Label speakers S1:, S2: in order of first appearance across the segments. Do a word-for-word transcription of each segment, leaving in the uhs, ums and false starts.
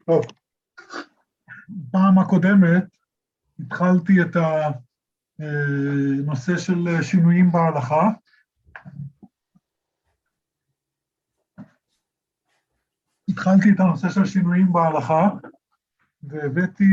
S1: טוב, פעם הקודמת התחלתי את הנושא של שינויים בהלכה. התחלתי את הנושא של שינויים בהלכה, והבאתי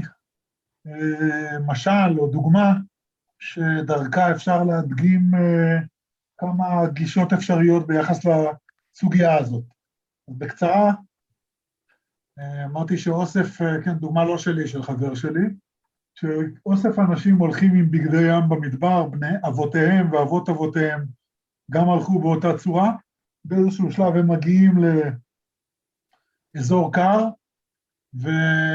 S1: משל או דוגמה שדרכה אפשר להדגים כמה גישות אפשריות ביחס לסוגיה הזאת. בקצרה, אמרתי שאוסף, כן, דוגמה לא שלי, של חבר שלי, שאוסף אנשים הולכים עם בגדי ים במדבר, בני אבותיהם ואבות אבותיהם גם הלכו באותה צורה, באיזשהו שלב הם מגיעים לאזור קר, ו...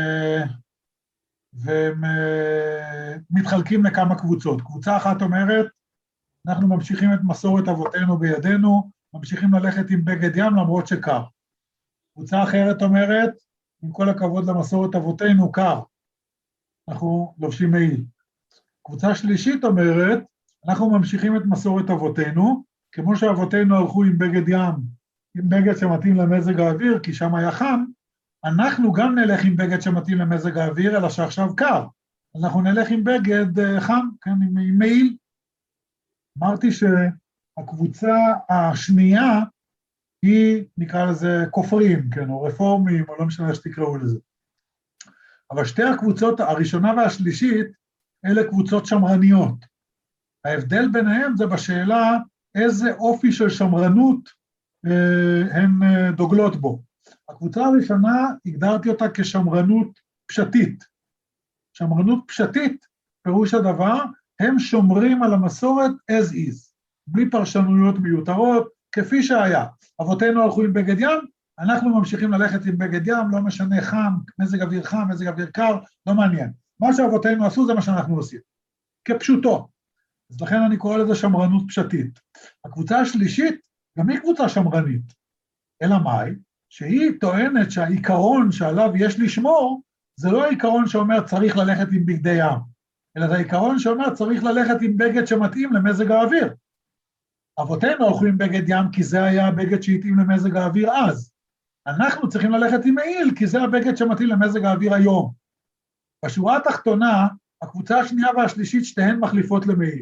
S1: והם מתחלקים לכמה קבוצות. קבוצה אחת אומרת, אנחנו ממשיכים את מסורת אבותינו בידינו, ממשיכים ללכת עם בגד ים למרות שקר. קבוצה אחרת אומרת, עם כל הכבוד למסורת אבותינו, קר. אנחנו לובשים מעיל. קבוצה שלישית אומרת, אנחנו ממשיכים את מסורת אבותינו, כמו שאבותינו הלכו עם בגד ים, עם בגד שמתאים למזג האוויר, כי שם היה חם, אנחנו גם נלך עם בגד שמתאים למזג האוויר, אלא שעכשיו קר. אנחנו נלך עם בגד חם, כן, עם, עם מעיל. אמרתי שהקבוצה השנייה, היא, נקרא לזה, כופרים, כן, או רפורמים, או לא משנה שתקראו לזה. אבל שתי הקבוצות, הראשונה והשלישית, אלה קבוצות שמרניות. ההבדל ביניהם זה בשאלה איזה אופי של שמרנות אה, הן אה, דוגלות בו. הקבוצה הראשונה, הגדרתי אותה כשמרנות פשטית. שמרנות פשטית, פירוש הדבר, הם שומרים על המסורת as is, בלי פרשנויות מיותרות, כפי שהיה. אבותינו הלכו עם בגד ים, אנחנו ממשיכים ללכת עם בגד ים, לא משנה חם, מזג אוויר חם, מזג אוויר קר, לא מעניין. מה שאבותינו עשו זה מה שאנחנו עושים, כפשוטו. אז לכן אני קורא לזה שמרנות פשטית. הקבוצה השלישית, גם היא קבוצה שמרנית. אלא מאי? שהיא טוענת שהעיקרון שעליו יש לשמור, זה לא העיקרון שאומר צריך ללכת עם בגדי ים, אלא זה העיקרון שאומר צריך ללכת עם בגד שמתאים למזג האוויר. אבותינו הלכו עם בגד ים כי זה היה הבגד שהתאים למזג האוויר אז. אנחנו צריכים ללכת עם מעיל כי זה הבגד שמתאים למזג האוויר היום. בשורה התחתונה, הקבוצה השנייה והשלישית שתיהן מחליפות למעיל.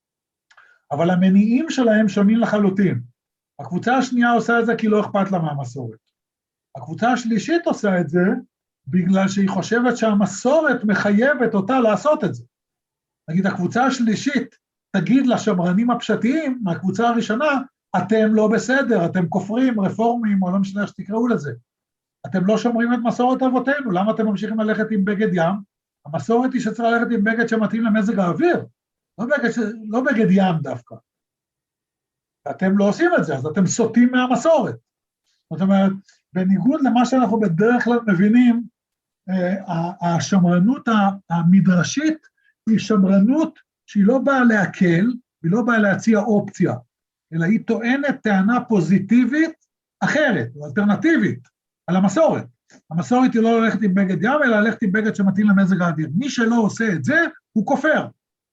S1: אבל המניעים שלהם שונים לחלוטין. הקבוצה השנייה עושה את זה כי לא אכפת לה מהמסורת. הקבוצה השלישית עושה את זה בגלל שהיא חושבת שהמסורת מחייבת אותה לעשות את זה. נגיד, הקבוצה השלישית תגיד לשמרנים הפשטיים, מהקבוצה הראשונה, אתם לא בסדר, אתם כופרים, רפורמים, או לא משנה שתקראו לזה. אתם לא שומרים את מסורת אבותינו, למה אתם ממשיכים ללכת עם בגד ים? המסורת היא שצריך ללכת עם בגד שמתאים למזג האוויר, לא בגד, לא בגד ים דווקא. ואתם לא עושים את זה, אז אתם סוטים מהמסורת. זאת אומרת, בניגוד למה שאנחנו בדרך כלל מבינים, השמרנות המדרשית היא שמרנות שהיא לא באה להקל, היא לא באה להציע אופציה, אלא היא טוענת טענה פוזיטיבית אחרת, אלטרנטיבית, על המסורת. המסורת היא לא ללכת עם בגד ים, אלא ללכת עם בגד שמתאים למזג האוויר. מי שלא עושה את זה, הוא כופר.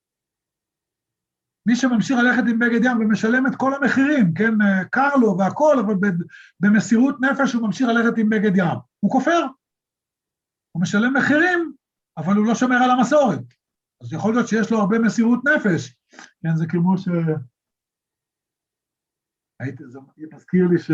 S1: מי שממשיך ללכת עם בגד ים ומשלם את כל המחירים, כן, קר לו והכל, אבל במסירות נפש הוא ממשיך ללכת עם בגד ים. הוא כופר. הוא משלם מחירים, אבל הוא לא שומר על המסורת. אז יכול להיות שיש לו הרבה מסירות נפש. כן, זה כמו ש... הייתי, זה מזכיר לי ש...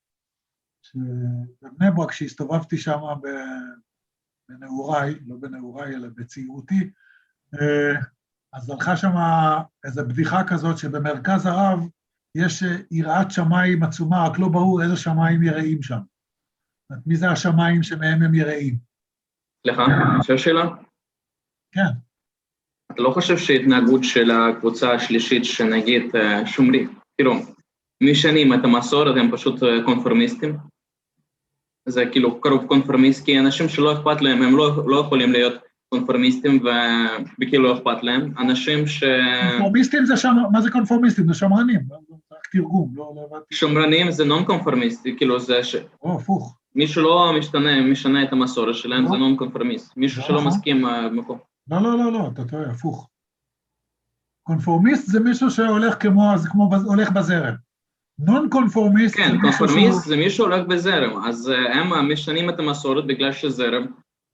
S1: שבבני ברק, כשהסתובבתי שם בנעוריי, לא בנעוריי, אלא בצעירותי, אז הלכה שם איזו בדיחה כזאת, שבמרכז הרב יש יראת שמיים עצומה, רק לא ברור איזה שמיים יראים שם. מי זה השמיים שמהם הם יראים?
S2: לך, אפשר שאלה?
S1: כן.
S2: אתה לא חושב שהתנהגות של הקבוצה השלישית שנגיד שומרי, כאילו, משנים את המסורת הם פשוט קונפורמיסטים? זה כאילו קרוב קונפורמיסט, כי אנשים שלא אכפת להם, הם לא, לא יכולים להיות קונפורמיסטים וכאילו לא אכפת להם. אנשים ש...
S1: קונפורמיסטים זה שמר... מה זה קונפורמיסטים? זה שמרנים, רק תרגום, לא הבנתי.
S2: שמרנים זה נון קונפורמיסטי, כאילו זה ש...
S1: או, הפוך.
S2: מישהו לא משתנה, משנה את המסורת שלהם, זה נון קונפורמיסט. מישהו שלא מסכים במקום.
S1: לא, לא, לא, לא, אתה טועה, הפוך. קונפורמיסט זה מישהו שהולך כמו, זה כמו הולך בזרם. נון קונפורמיסט...
S2: כן, קונפורמיסט זה מי שהולך בזרם, אז הם משנים את המסורת בגלל שזרם,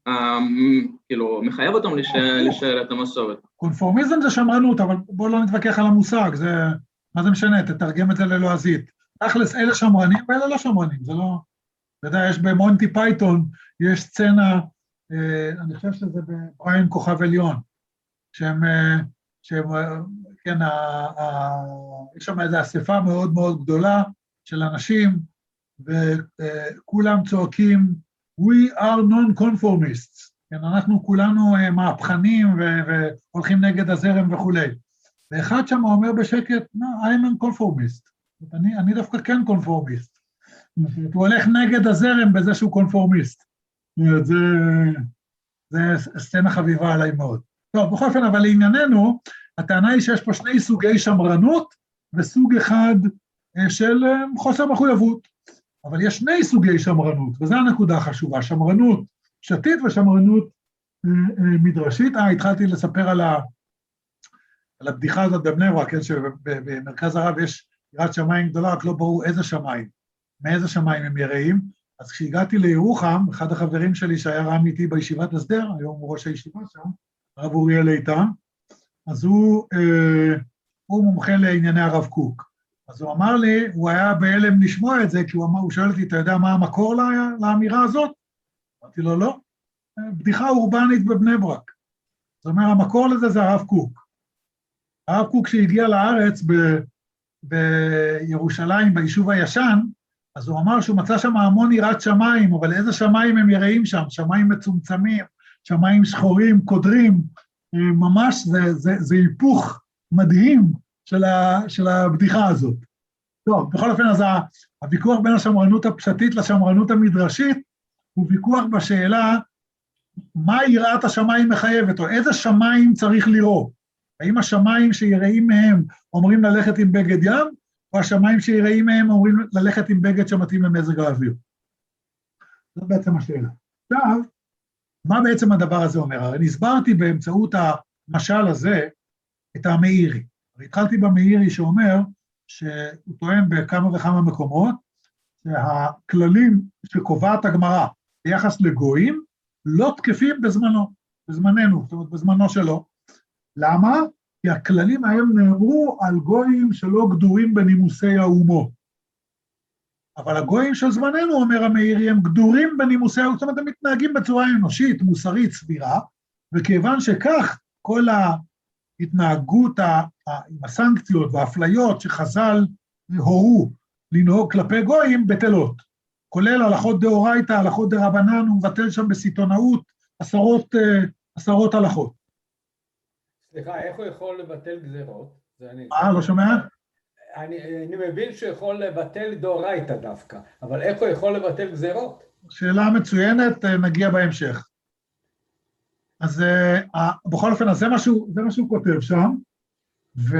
S2: כאילו, מחייב אותם להישאר את המסורת.
S1: קונפורמיזם זה שמרנות, אבל בואו לא נתווכח על המושג, זה, מה זה משנה, תתרגם את זה ללועזית. תכלס, אלה שמרנים ואלה לא שמרנים, זה לא... אתה יודע, יש במונטי פייתון, יש סצנה, אני חושב שזה בבריין כוכב עליון, שהם, שהם, כן, יש שם איזו אספה מאוד מאוד גדולה של אנשים, וכולם צועקים, We are non-conformists, כן, אנחנו כולנו מהפכנים והולכים נגד הזרם וכו'. ואחד שם אומר בשקט, no, I'm a conformist, אני, אני דווקא כן קונפורמיסט. הוא הולך נגד הזרם בזה שהוא קונפורמיסט. זה, זה סצנה חביבה עליי מאוד. טוב, בכל אופן, אבל לענייננו, הטענה היא שיש פה שני סוגי שמרנות, וסוג אחד של חוסר מחויבות. אבל יש שני סוגי שמרנות, וזו הנקודה החשובה, שמרנות פשטית ושמרנות מדרשית. אה, התחלתי לספר על, ה, על הבדיחה הזאת בבני ברק, כן, שבמרכז הרב יש יראת שמיים גדולה, רק לא ברור איזה שמיים, מאיזה שמיים הם יראים. אז כשהגעתי לירוחם, אחד החברים שלי שהיה רם איתי בישיבת הסדר, היום הוא ראש הישיבה שם, הרב אוריאל איתן, אז הוא, אה, הוא מומחה לענייני הרב קוק. אז הוא אמר לי, הוא היה בהלם לשמוע את זה, כי הוא אמר, הוא שואל אותי, אתה יודע מה המקור לה, לאמירה הזאת? אמרתי לו, לא, בדיחה אורבנית בבני ברק. זאת אומרת, המקור לזה זה הרב קוק. הרב קוק שהגיע לארץ ב, בירושלים, ביישוב הישן, אז הוא אמר שהוא מצא שם המון יראת שמיים, אבל איזה שמיים הם יראים שם? שמיים מצומצמים, שמיים שחורים, קודרים, ממש זה, זה, זה היפוך מדהים של, ה, של הבדיחה הזאת. טוב, בכל אופן, אז הוויכוח בין השמרנות הפשטית לשמרנות המדרשית, הוא ויכוח בשאלה, מה יראת השמיים מחייבת, או איזה שמיים צריך לראות? האם השמיים שיראים מהם אומרים ללכת עם בגד ים, או השמיים שיראים מהם אומרים ללכת עם בגד שמתאים למזג האוויר? זאת בעצם השאלה. עכשיו, מה בעצם הדבר הזה אומר? הרי נסברתי באמצעות המשל הזה את המאירי. התחלתי במאירי שאומר שהוא טוען בכמה וכמה מקומות, שהכללים שקובעת הגמרא ביחס לגויים לא תקפים בזמנו, בזמננו, זאת אומרת בזמנו שלו. למה? כי הכללים ההם נאמרו על גויים שלא גדורים בנימוסי האומות. אבל הגויים של זמננו, אומר המאירי, הם גדורים בנימוסי האומות, זאת אומרת, הם מתנהגים בצורה אנושית, מוסרית, סבירה, וכיוון שכך, כל ההתנהגות עם הסנקציות והאפליות שחז"ל הורו לנהוג כלפי גויים בטלות, כולל הלכות דאורייתא, הלכות דרבנן, הוא מבטל שם בסיטונאות עשרות, עשרות הלכות.
S3: סליחה, איך הוא יכול לבטל גזירות?
S1: אה, לא שומע?
S3: אני, אני מבין שהוא יכול לבטל דאורייתא דווקא, אבל איך הוא יכול לבטל גזירות?
S1: שאלה מצוינת, נגיע בהמשך. אז uh, בכל אופן, אז זה מה שהוא, זה מה שהוא כותב שם, ו,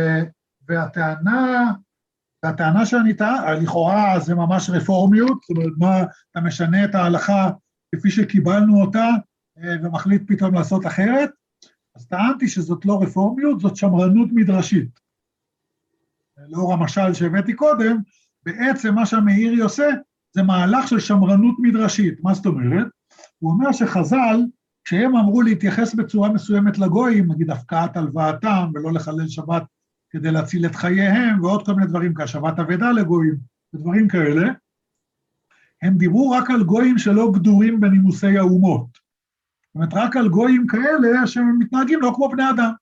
S1: והטענה, והטענה שאני טעה, לכאורה זה ממש רפורמיות, זאת אומרת, מה, אתה משנה את ההלכה כפי שקיבלנו אותה, ומחליט פתאום לעשות אחרת, אז טענתי שזאת לא רפורמיות, זאת שמרנות מדרשית. לאור המשל שהבאתי קודם, בעצם מה שהמאירי עושה, זה מהלך של שמרנות מדרשית. מה זאת אומרת? הוא אומר שחז"ל, כשהם אמרו להתייחס בצורה מסוימת לגויים, נגיד הפקעת הלוואתם, ולא לחלל שבת כדי להציל את חייהם, ועוד כל מיני דברים, כשבת אבדה לגויים, ודברים כאלה, הם דיברו רק על גויים שלא גדורים בנימוסי האומות. זאת אומרת, רק על גויים כאלה שהם מתנהגים לא כמו בני אדם.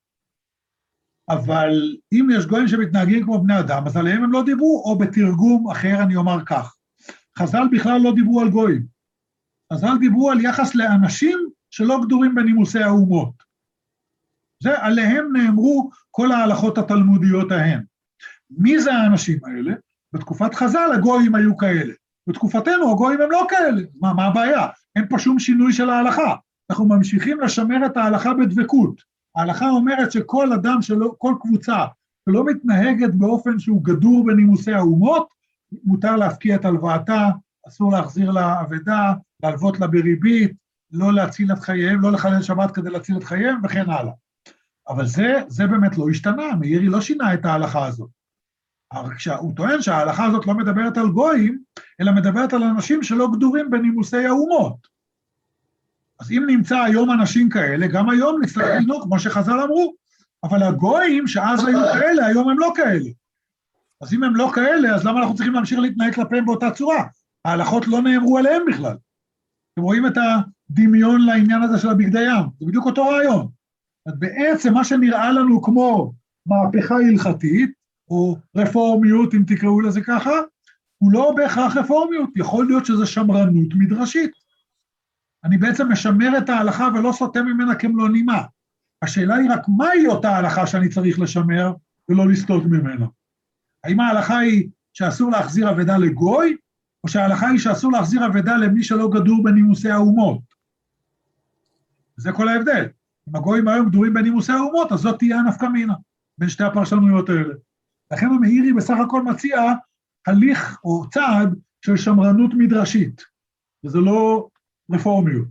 S1: אבל אם יש גויים שמתנהגים כמו בני אדם, אז עליהם הם לא דיברו, או בתרגום אחר אני אומר כך. חז"ל בכלל לא דיברו על גויים. חז"ל דיברו על יחס לאנשים שלא גדורים בנימוסי האומות. זה, עליהם נאמרו כל ההלכות התלמודיות ההן. מי זה האנשים האלה? בתקופת חז"ל הגויים היו כאלה. בתקופתנו הגויים הם לא כאלה. מה, מה הבעיה? אין פה שום שינוי של ההלכה. אנחנו ממשיכים לשמר את ההלכה בדבקות. ההלכה אומרת שכל אדם, שלא, כל קבוצה שלא מתנהגת באופן שהוא גדור בנימוסי האומות, מותר להפקיע את הלוואתה, אסור להחזיר לה אבדה, להלוות לה בריבית, לא להציל את חייהם, לא לחלל שבת כדי להציל את חייהם, וכן הלאה. אבל זה, זה באמת לא השתנה, מאירי לא שינה את ההלכה הזאת. הוא טוען שההלכה הזאת לא מדברת על גויים, אלא מדברת על אנשים שלא גדורים בנימוסי האומות. אז אם נמצא היום אנשים כאלה, גם היום נצטרך לנהוג, כמו שחז"ל אמרו, אבל הגויים שאז היו כאלה, היום הם לא כאלה. אז אם הם לא כאלה, אז למה אנחנו צריכים להמשיך להתנהג כלפיהם באותה צורה? ההלכות לא נאמרו עליהם בכלל. אתם רואים את הדמיון לעניין הזה של הבגדי ים, זה בדיוק אותו רעיון. אז בעצם מה שנראה לנו כמו מהפכה הלכתית, או רפורמיות, אם תקראו לזה ככה, הוא לא בהכרח רפורמיות, יכול להיות שזה שמרנות מדרשית. אני בעצם משמר את ההלכה ולא סוטה ממנה כמלוא נימה. השאלה היא רק מהי אותה ההלכה שאני צריך לשמר ולא לסטות ממנה. האם ההלכה היא שאסור להחזיר אבדה לגוי, או שההלכה היא שאסור להחזיר אבדה למי שלא גדור בנימוסי האומות? זה כל ההבדל. אם הגויים היום גדורים בנימוסי האומות, אז זאת תהיה הנפקא מינה בין שתי הפרשנויות האלה. לכן המאירי בסך הכל מציע הליך או צעד של שמרנות מדרשית, וזה לא רפורמיות.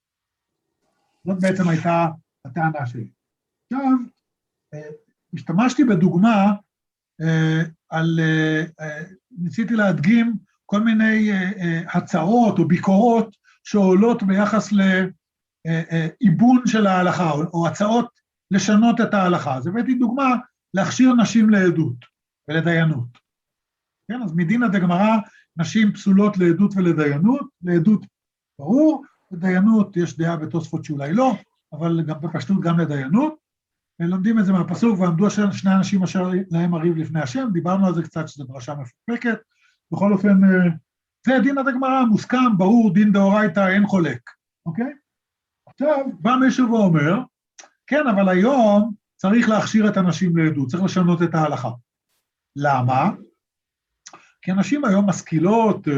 S1: זאת בעצם הייתה הטענה שלי. עכשיו, השתמשתי בדוגמה על, ניסיתי להדגים כל מיני הצעות או ביקורות שעולות ביחס לאיבון של ההלכה, או הצעות לשנות את ההלכה. אז הבאתי דוגמה להכשיר נשים לעדות ולדיינות. כן, אז מדינא דגמרא, נשים פסולות לעדות ולדיינות, לעדות ברור, לדיינות יש דעה בתוספות שאולי לא, אבל גם בפשטות גם לדיינות, לומדים את זה מהפסוק, ועמדו שני אנשים אשר להם הריב לפני השם, דיברנו על זה קצת שזו דרשה מפוקפקת, בכל אופן, זה דינא דגמרא, מוסכם, ברור, דין דאורייתא, אין חולק, אוקיי? עכשיו, בא מישהו ואומר, כן, אבל היום צריך להכשיר את הנשים לעדות, צריך לשנות את ההלכה. למה? כי הנשים היום משכילות,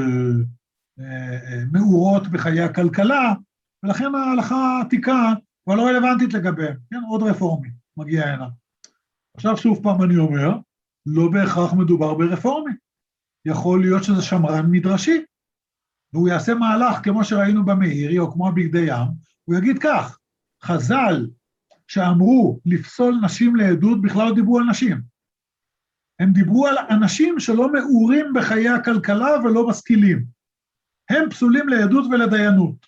S1: מאורות בחיי הכלכלה, ולכן ההלכה העתיקה כבר לא רלוונטית לגביהם, כן, עוד רפורמי מגיע הנה. עכשיו שוב פעם אני אומר, לא בהכרח מדובר ברפורמי, יכול להיות שזה שמרן מדרשי, והוא יעשה מהלך כמו שראינו במאירי, או כמו הבגדי ים, הוא יגיד כך, חז"ל שאמרו לפסול נשים לעדות, בכלל לא דיברו על נשים. הם דיברו על אנשים שלא מאורים בחיי הכלכלה ולא משכילים. הם פסולים לעדות ולדיינות.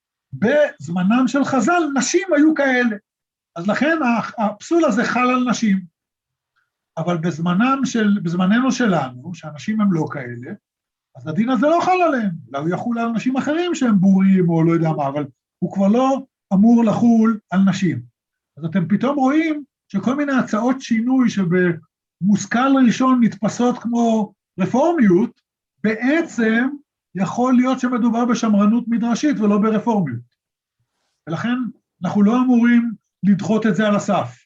S1: בזמנם של חז"ל, נשים היו כאלה. אז לכן הפסול הזה חל על נשים. אבל בזמנם של, בזמננו שלנו, שאנשים הם לא כאלה, אז הדין הזה לא חל עליהם. לא הוא יחול על אנשים אחרים שהם בורים או לא יודע מה, אבל הוא כבר לא אמור לחול על נשים. אז אתם פתאום רואים שכל מיני הצעות שינוי שבמושכל ראשון נתפסות כמו רפורמיות, בעצם יכול להיות שמדובר בשמרנות מדרשית ולא ברפורמיות. ולכן אנחנו לא אמורים לדחות את זה על הסף.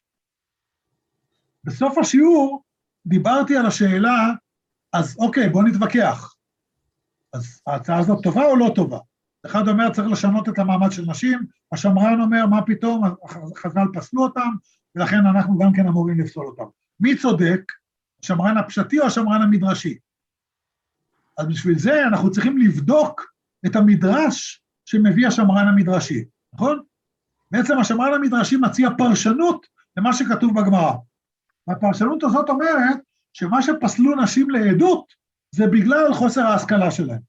S1: בסוף השיעור דיברתי על השאלה, אז אוקיי, בוא נתווכח. אז ההצעה הזאת טובה או לא טובה? אחד אומר צריך לשנות את המעמד של נשים, השמרן אומר מה פתאום, חז"ל פסלו אותם, ולכן אנחנו גם כן אמורים לפסול אותם. מי צודק? השמרן הפשטי או השמרן המדרשי? אז בשביל זה אנחנו צריכים לבדוק את המדרש שמביא השמרן המדרשי, נכון? בעצם השמרן המדרשי מציע פרשנות למה שכתוב בגמרא. והפרשנות הזאת אומרת שמה שפסלו נשים לעדות זה בגלל חוסר ההשכלה שלהם.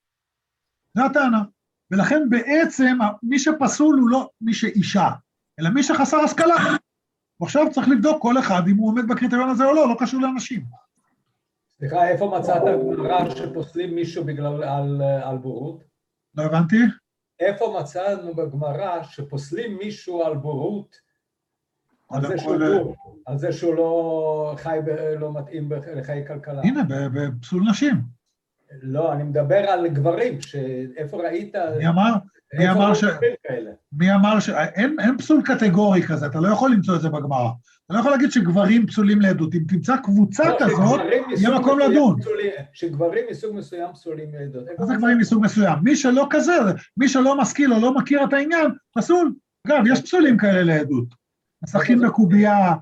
S1: זה הטענה. ולכן בעצם מי שפסול הוא לא מי שאישה, אלא מי שחסר השכלה. ועכשיו צריך לבדוק כל אחד אם הוא עומד בקריטריון הזה או לא, לא קשור לאנשים.
S3: סליחה, איפה מצאת גמרא שפוסלים מישהו בגלל על, על בורות?
S1: לא הבנתי.
S3: איפה מצאנו בגמרא שפוסלים מישהו על בורות, על זה, שהוא בור, על זה שהוא לא חי, לא מתאים לחיי כלכלה?
S1: הנה, בפסול נשים.
S3: לא, אני מדבר על גברים, שאיפה ראית...
S1: מי אמר? מי אמר ש... מי אמר ש... אין, אין פסול קטגורי כזה, אתה לא יכול למצוא את זה בגמרא. אתה לא יכול להגיד שגברים פסולים לעדות, אם תמצא קבוצה לא, כזאת, יהיה מקום לדון.
S3: פסולים, שגברים מסוג מסוים פסולים לעדות.
S1: מה זה גברים מסוג מסוים? מי שלא כזה, מי שלא משכיל או לא מכיר את העניין, פסול. אגב, יש פסולים כאלה לעדות. משחקים בקובייה,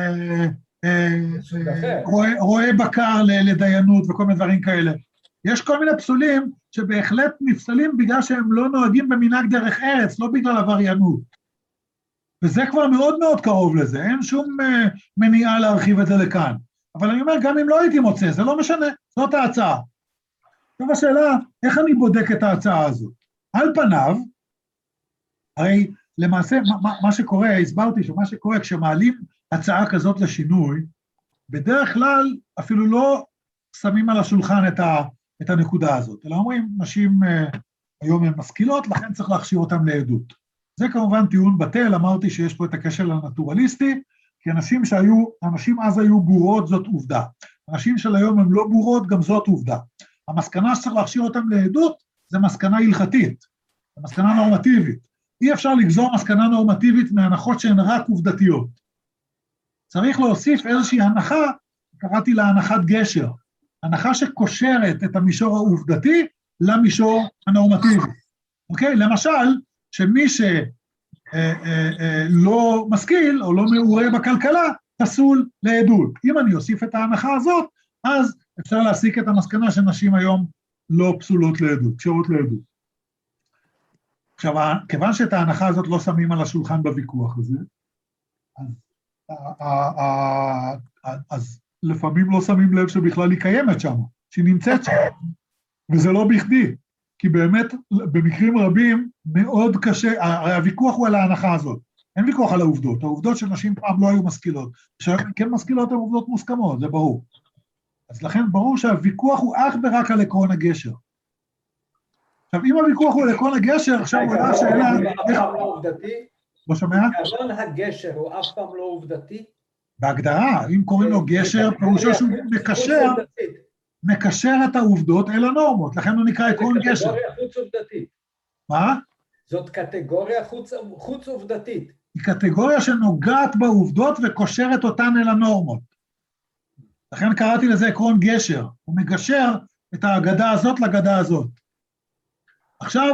S1: רואה בקר לדיינות וכל מיני דברים כאלה. יש כל מיני פסולים שבהחלט נפסלים בגלל שהם לא נוהגים במנהג דרך ארץ, לא בגלל עבריינות. וזה כבר מאוד מאוד קרוב לזה, אין שום מניעה להרחיב את זה לכאן. אבל אני אומר, גם אם לא הייתי מוצא, זה לא משנה, זאת ההצעה. עכשיו השאלה, איך אני בודק את ההצעה הזאת? על פניו, הרי למעשה, מה, מה שקורה, הסברתי שמה שקורה כשמעלים הצעה כזאת לשינוי, בדרך כלל אפילו לא שמים על השולחן את, ה, את הנקודה הזאת, אלא אומרים, נשים היום הן משכילות, לכן צריך להכשיר אותן לעדות. זה כמובן טיעון בטל, אמרתי שיש פה את הקשר הנטורליסטי, כי אנשים שהיו, אנשים אז היו בורות, זאת עובדה. אנשים של היום הם לא בורות, גם זאת עובדה. המסקנה שצריך להכשיר אותם לעדות, זה מסקנה הלכתית, זה מסקנה נורמטיבית. אי אפשר לגזור מסקנה נורמטיבית מהנחות שהן רק עובדתיות. צריך להוסיף איזושהי הנחה, קראתי לה הנחת גשר, הנחה שקושרת את המישור העובדתי למישור הנורמטיבי. אוקיי? למשל, שמי שלא משכיל או לא מעורה בכלכלה, פסול לעדות. אם אני אוסיף את ההנחה הזאת, אז אפשר להסיק את המסקנה שנשים היום לא פסולות לעדות, קשרות לעדות. עכשיו, כיוון שאת ההנחה הזאת לא שמים על השולחן בוויכוח הזה, אז, אז לפעמים לא שמים לב שבכלל היא קיימת שם, שהיא נמצאת שם, וזה לא בכדי, כי באמת במקרים רבים מאוד קשה, הרי הוויכוח הוא על ההנחה הזאת, אין ויכוח על העובדות, העובדות שנשים פעם לא היו משכילות, שהיום כן משכילות הן עובדות מוסכמות, זה ברור. אז לכן ברור שהוויכוח הוא אך ורק על עקרון הגשר. עכשיו, אם הוויכוח הוא על עקרון הגשר, עכשיו הוא עולה השאלה... לא שומע?
S3: עקרון הגשר הוא אף פעם לא עובדתי?
S1: בהגדרה, אם קוראים לו גשר, פירושו שהוא מקשר, מקשר את העובדות אל הנורמות, לכן הוא נקרא עקרון גשר.
S3: זאת קטגוריה חוץ עובדתית.
S1: מה?
S3: זאת קטגוריה חוץ עובדתית.
S1: היא קטגוריה שנוגעת בעובדות וקושרת אותן אל הנורמות. לכן קראתי לזה עקרון גשר, הוא מגשר את ההגדה הזאת לגדה הזאת. עכשיו,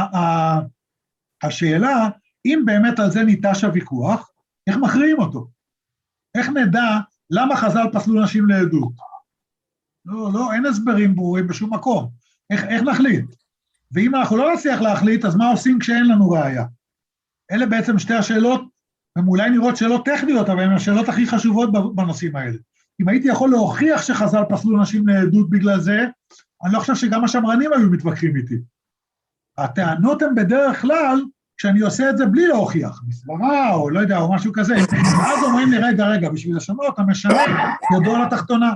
S1: השאלה, אם באמת על זה ניטש הוויכוח, איך מכריעים אותו? איך נדע למה חז"ל פסלו נשים לעדות? לא, לא, אין הסברים ברורים בשום מקום. איך, איך נחליט? ואם אנחנו לא נצליח להחליט, אז מה עושים כשאין לנו ראייה? אלה בעצם שתי השאלות, הן אולי נראות שאלות טכניות, אבל הן השאלות הכי חשובות בנושאים האלה. אם הייתי יכול להוכיח שחז"ל פסלו נשים לעדות בגלל זה, אני לא חושב שגם השמרנים היו מתווכחים איתי. הטענות הן בדרך כלל, כשאני עושה את זה בלי להוכיח, מסברה או לא יודע, או משהו כזה, אז אומרים לי, רגע, רגע, בשביל לשנות, המשנה ידו על התחתונה.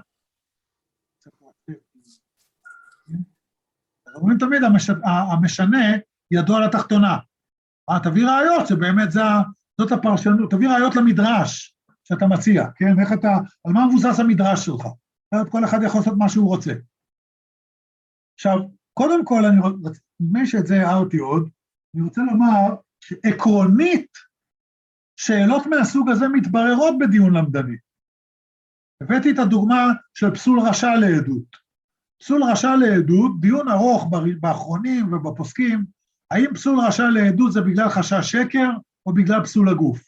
S1: אומרים תמיד, המשנה ידו על התחתונה. תביא ראיות, שבאמת זאת הפרשנות, תביא ראיות למדרש שאתה מציע, כן? איך אתה, על מה מבוסס המדרש שלך? כל אחד יכול לעשות מה שהוא רוצה. עכשיו, קודם כל, אני רוצה, מי שאת זה הערתי עוד, אני רוצה לומר שעקרונית, שאלות מהסוג הזה מתבררות בדיון למדני. הבאתי את הדוגמה של פסול רשע לעדות. פסול רשע לעדות, דיון ארוך באחרונים ובפוסקים, האם פסול רשע לעדות זה בגלל חשש שקר או בגלל פסול הגוף?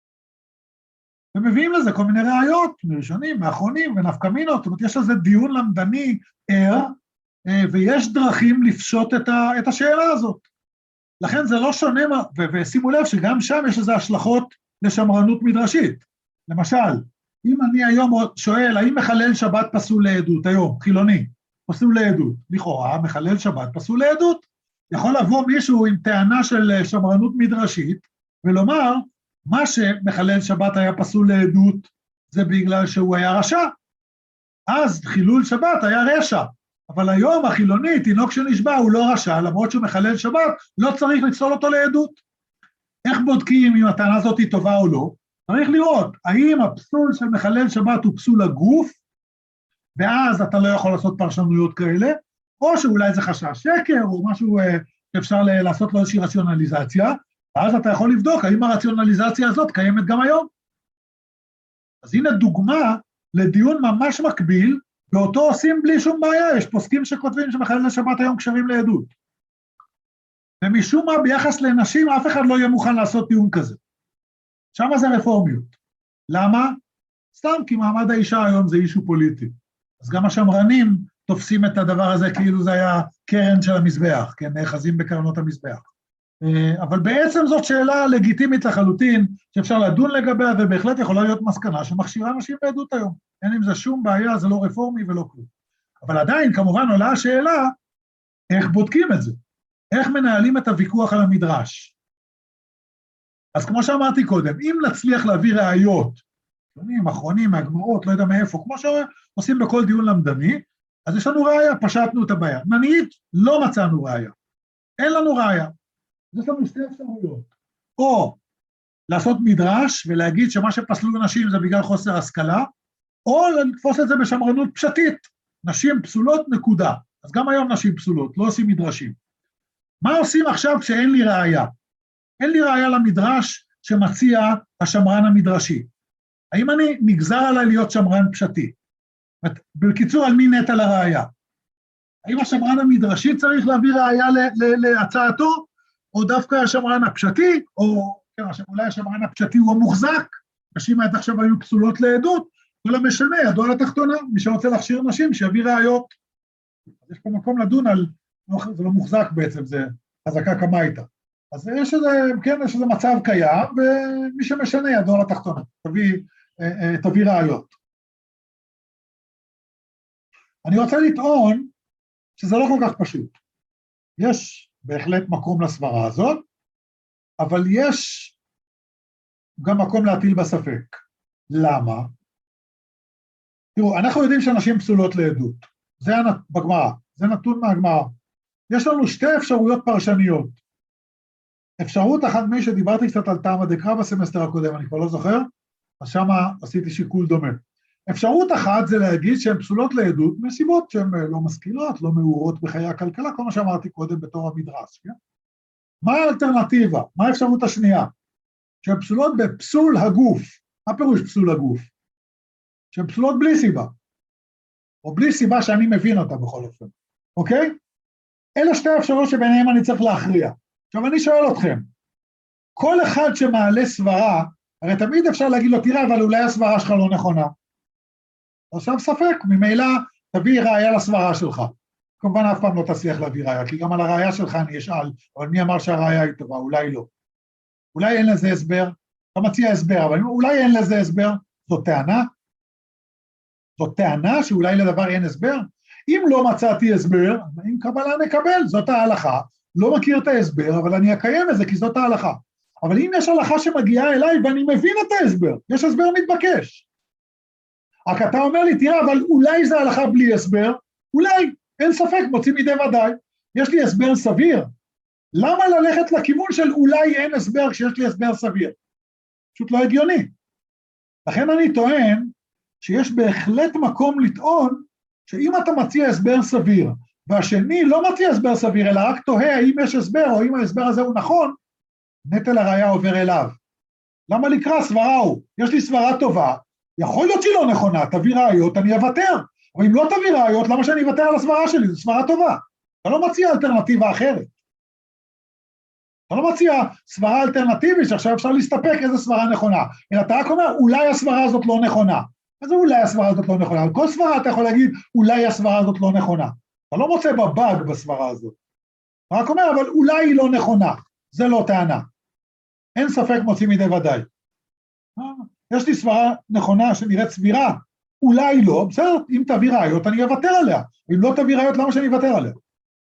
S1: ומביאים לזה כל מיני ראיות, מראשונים, מאחרונים ונפקא מינות, זאת אומרת, יש לזה דיון למדני ער, ויש דרכים לפשוט את, ה, את השאלה הזאת. לכן זה לא שונה, ו, ושימו לב שגם שם יש לזה השלכות לשמרנות מדרשית. למשל, אם אני היום שואל, האם מחלל שבת פסול לעדות היום, חילוני, פסול לעדות, לכאורה, מחלל שבת פסול לעדות, יכול לבוא מישהו עם טענה של שמרנות מדרשית, ולומר, מה שמחלל שבת היה פסול לעדות, זה בגלל שהוא היה רשע. אז חילול שבת היה רשע. אבל היום החילוני, תינוק שנשבע, הוא לא רשע, למרות שהוא מחלל שבת, לא צריך לפסול אותו לעדות. איך בודקים אם הטענה הזאת היא טובה או לא? צריך לראות, האם הפסול של מחלל שבת הוא פסול הגוף, ואז אתה לא יכול לעשות פרשנויות כאלה, או שאולי זה חשש שקר, או משהו שאפשר לעשות לו איזושהי רציונליזציה, ואז אתה יכול לבדוק האם הרציונליזציה הזאת קיימת גם היום. אז הנה דוגמה לדיון ממש מקביל, ואותו עושים בלי שום בעיה, יש פוסקים שכותבים שמחללי שבת היום קשרים לעדות. ומשום מה ביחס לנשים אף אחד לא יהיה מוכן לעשות דיון כזה. שם זה רפורמיות. למה? סתם כי מעמד האישה היום זה אישו פוליטי. אז גם השמרנים תופסים את הדבר הזה כאילו זה היה קרן של המזבח, כן, נאחזים בקרנות המזבח. אבל בעצם זאת שאלה לגיטימית לחלוטין, שאפשר לדון לגביה, ובהחלט יכולה להיות מסקנה שמכשירה נשים לעדות היום. אין עם זה שום בעיה, זה לא רפורמי ולא כלום. אבל עדיין, כמובן, עולה השאלה, איך בודקים את זה? איך מנהלים את הוויכוח על המדרש? אז כמו שאמרתי קודם, אם נצליח להביא ראיות, שונים, אחרונים, מהגמרות, לא יודע מאיפה, כמו שעושים בכל דיון למדני, אז יש לנו ראיה, פשטנו את הבעיה. מנהיגית, לא מצאנו ראיה. אין לנו ראיה. אז יש לנו שתי אפשרויות. או לעשות מדרש ולהגיד שמה שפסלו נשים זה בגלל חוסר השכלה, או לתפוס את זה בשמרנות פשטית. נשים פסולות, נקודה. אז גם היום נשים פסולות, לא עושים מדרשים. מה עושים עכשיו כשאין לי ראיה? אין לי ראיה למדרש שמציע השמרן המדרשי. האם אני נגזר עליי להיות שמרן פשטי? בקיצור, על מי נטל הראיה? האם השמרן המדרשי צריך להביא ראיה להצעתו, או דווקא השמרן הפשטי, או כן, אולי השמרן הפשטי הוא המוחזק, נשים עד עכשיו היו פסולות לעדות, לא משנה, ידו על התחתונה, מי שרוצה להכשיר נשים, שיביא ראיות. אז יש פה מקום לדון על, זה לא מוחזק בעצם, זה חזקה כמה הייתה. אז יש איזה, כן, יש איזה מצב קיים, ומי שמשנה ידו על התחתונה, תביא, תביא ראיות. אני רוצה לטעון שזה לא כל כך פשוט. יש בהחלט מקום לסברה הזאת, אבל יש גם מקום להטיל בספק. למה? תראו, אנחנו יודעים שאנשים פסולות לעדות. זה בגמרא, זה נתון מהגמרא. יש לנו שתי אפשרויות פרשניות. אפשרות אחת, מי שדיברתי קצת על טעם הדקרא בסמסטר הקודם, אני כבר לא זוכר, אז שמה עשיתי שיקול דומה. אפשרות אחת זה להגיד שהן פסולות לעדות, מסיבות שהן לא משכילות, לא מאורות בחיי הכלכלה, כל מה שאמרתי קודם בתור המדרש. כן? מה האלטרנטיבה? מה האפשרות השנייה? שהן פסולות בפסול הגוף. מה פירוש פסול הגוף? שהן פסולות בלי סיבה. או בלי סיבה שאני מבין אותה בכל אופן. אוקיי? אלה שתי אפשרויות שביניהם אני צריך להכריע. עכשיו אני שואל אתכם, כל אחד שמעלה סברה, הרי תמיד אפשר להגיד לו, תראה, אבל אולי הסברה שלך לא נכונה. עכשיו ספק, ממילא תביא ראיה לסברה שלך. כמובן אף פעם לא תצליח להביא ראיה, כי גם על הראיה שלך אני אשאל, אבל מי אמר שהראיה היא טובה? אולי לא. אולי אין לזה הסבר, אתה מציע הסבר, אבל אולי אין לזה הסבר, זאת טענה? זאת טענה שאולי לדבר אין הסבר? אם לא מצאתי הסבר, אם קבלה נקבל, זאת ההלכה, לא מכיר את ההסבר, אבל אני אקיים את זה, כי זאת ההלכה. אבל אם יש הלכה שמגיעה אליי, ואני מבין את ההסבר, יש הסבר מתבקש. רק אתה אומר לי, תראה, אבל אולי זה הלכה בלי הסבר, אולי, אין ספק, מוצאים מדי ודאי, יש לי הסבר סביר. למה ללכת לכיוון של אולי אין הסבר, כשיש לי הסבר סביר? פשוט לא הגיוני. לכן אני טוען, שיש בהחלט מקום לטעון, שאם אתה מציע הסבר סביר, והשני לא מציע הסבר סביר, אלא רק תוהה האם יש הסבר, או אם ההסבר הזה הוא נכון, נטל הראיה עובר אליו. למה לקרוא סברה הוא? יש לי סברה טובה, יכול להיות שהיא לא נכונה, תביא ראיות, אני אוותר. אבל אם לא תביא ראיות, למה שאני אוותר על הסברה שלי? זו סברה טובה. אתה לא מציע אלטרנטיבה אחרת. אתה לא מציע סברה אלטרנטיבית, שעכשיו אפשר להסתפק איזה סברה נכונה. אלא אתה רק אומר, אולי הסברה הזאת לא נכונה. אז אולי הסברה הזאת לא נכונה. על כל סברה אתה יכול להגיד, אולי הסברה הזאת לא נכונה. אתה לא מוצא בבאג בסברה הזאת. אתה רק אומר, אבל אולי היא לא נכונה. זה לא טענה. אין ספק מוצאים מדי ודאי. יש לי סברה נכונה שנראית סבירה, אולי לא, בסדר, אם תביא ראיות אני אוותר עליה, אם לא תביא ראיות למה שאני אוותר עליה?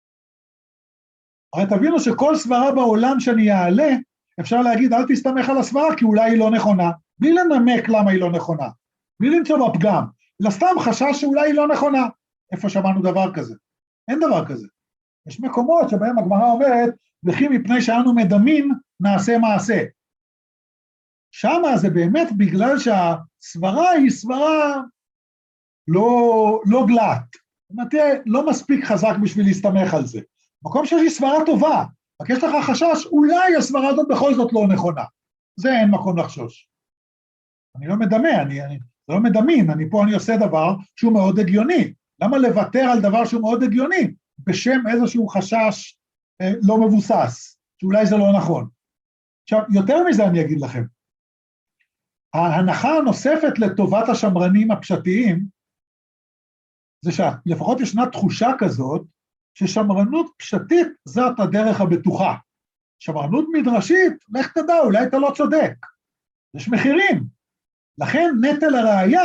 S1: הרי תבינו שכל סברה בעולם שאני אעלה, אפשר להגיד אל תסתמך על הסברה כי אולי היא לא נכונה, בלי לנמק למה היא לא נכונה, בלי למצוא בפגם, אלא סתם חשש שאולי היא לא נכונה. איפה שמענו דבר כזה? אין דבר כזה. יש מקומות שבהם הגמרא אומרת, וכי מפני שאנו מדמים נעשה מעשה. שמה זה באמת בגלל שהסברה היא סברה לא, לא גלת. זאת אומרת, לא מספיק חזק בשביל להסתמך על זה. מקום שיש לי סברה טובה, רק יש לך חשש, אולי הסברה הזאת בכל זאת לא נכונה. זה אין מקום לחשוש. אני לא מדמה, אני, אני לא מדמין, אני פה אני עושה דבר שהוא מאוד הגיוני. למה לוותר על דבר שהוא מאוד הגיוני? בשם איזשהו חשש אה, לא מבוסס, שאולי זה לא נכון. עכשיו, יותר מזה אני אגיד לכם. ההנחה הנוספת לטובת השמרנים הפשטיים, זה שלפחות ישנה תחושה כזאת, ששמרנות פשטית זאת הדרך הבטוחה. שמרנות מדרשית, לך תדע, אולי אתה לא צודק. יש מחירים. לכן נטל הראיה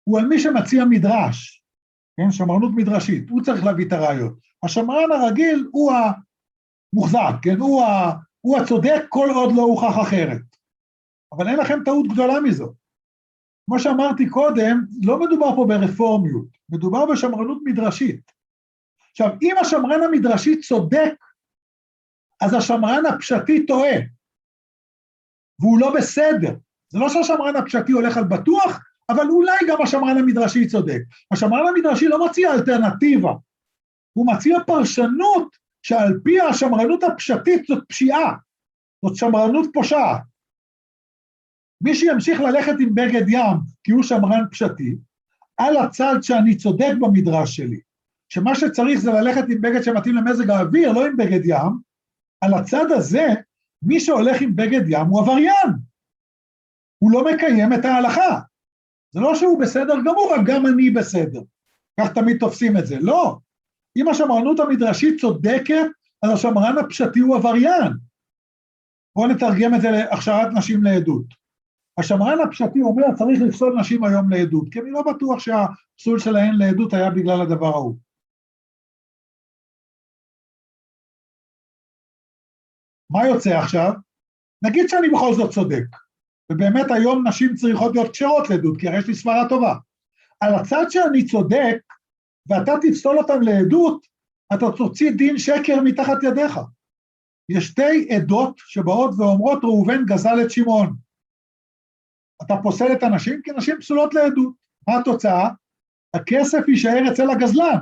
S1: הוא על מי שמציע מדרש, כן? שמרנות מדרשית, הוא צריך להביא את הראיות. השמרן הרגיל הוא המוחזק, כן? הוא, ה, הוא הצודק כל עוד לא הוכח אחרת. אבל אין לכם טעות גדולה מזו. כמו שאמרתי קודם, לא מדובר פה ברפורמיות, מדובר בשמרנות מדרשית. עכשיו, אם השמרן המדרשי צודק, אז השמרן הפשטי טועה, והוא לא בסדר. זה לא שהשמרן הפשטי הולך על בטוח, אבל אולי גם השמרן המדרשי צודק. השמרן המדרשי לא מציע אלטרנטיבה, הוא מציע פרשנות שעל פי השמרנות הפשטית זאת פשיעה, זאת שמרנות פושעת. מי שימשיך ללכת עם בגד ים, כי הוא שמרן פשטי, על הצד שאני צודק במדרש שלי, שמה שצריך זה ללכת עם בגד שמתאים למזג האוויר, לא עם בגד ים, על הצד הזה, מי שהולך עם בגד ים הוא עבריין. הוא לא מקיים את ההלכה. זה לא שהוא בסדר גמור, גם אני בסדר. כך תמיד תופסים את זה. לא. אם השמרנות המדרשית צודקת, אז השמרן הפשטי הוא עבריין. בואו נתרגם את זה להכשרת נשים לעדות. השמרן הפשטי אומר, צריך לפסול נשים היום לעדות, כי אני לא בטוח שהפסול שלהן לעדות היה בגלל הדבר ההוא. מה יוצא עכשיו? נגיד שאני בכל זאת צודק, ובאמת היום נשים צריכות להיות כשרות לעדות, כי הרי יש לי סברה טובה. על הצד שאני צודק, ואתה תפסול אותם לעדות, אתה תוציא דין שקר מתחת ידיך. יש שתי עדות שבאות ואומרות, ראובן גזל את שמעון. אתה פוסל את הנשים, כי נשים פסולות לעדות. מה התוצאה? הכסף יישאר אצל הגזלן.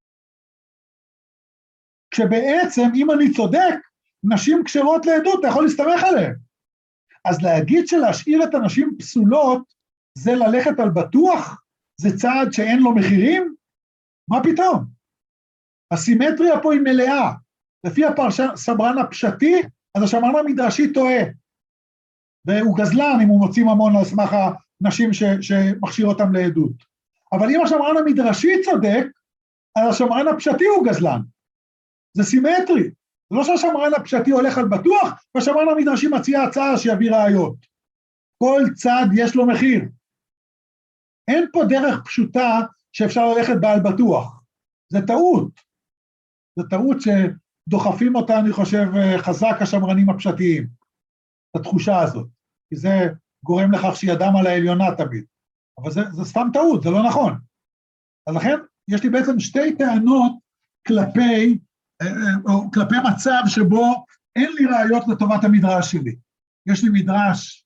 S1: כשבעצם, אם אני צודק, נשים כשרות לעדות, אתה יכול להסתמך עליהן. אז להגיד שלהשאיר את הנשים פסולות, זה ללכת על בטוח? זה צעד שאין לו מחירים? מה פתאום? הסימטריה פה היא מלאה. לפי הסמרן הפשטי, אז השמרן המדרשי טועה. והוא גזלן אם הוא מוציא ממון על סמך הנשים ש, שמכשיר אותם לעדות. אבל אם השמרן המדרשי צודק, אז השמרן הפשטי הוא גזלן. זה סימטרי. זה לא שהשמרן הפשטי הולך על בטוח, והשמרן המדרשי מציע הצעה שיביא ראיות. כל צד יש לו מחיר. אין פה דרך פשוטה שאפשר ללכת בעל בטוח. זה טעות. זה טעות שדוחפים אותה, אני חושב, חזק השמרנים הפשטיים. את התחושה הזאת. כי זה גורם לכך שידם על העליונה תמיד. אבל זה, זה סתם טעות, זה לא נכון. אז לכן, יש לי בעצם שתי טענות כלפי, או כלפי מצב שבו אין לי ראיות לטובת המדרש שלי. יש לי מדרש,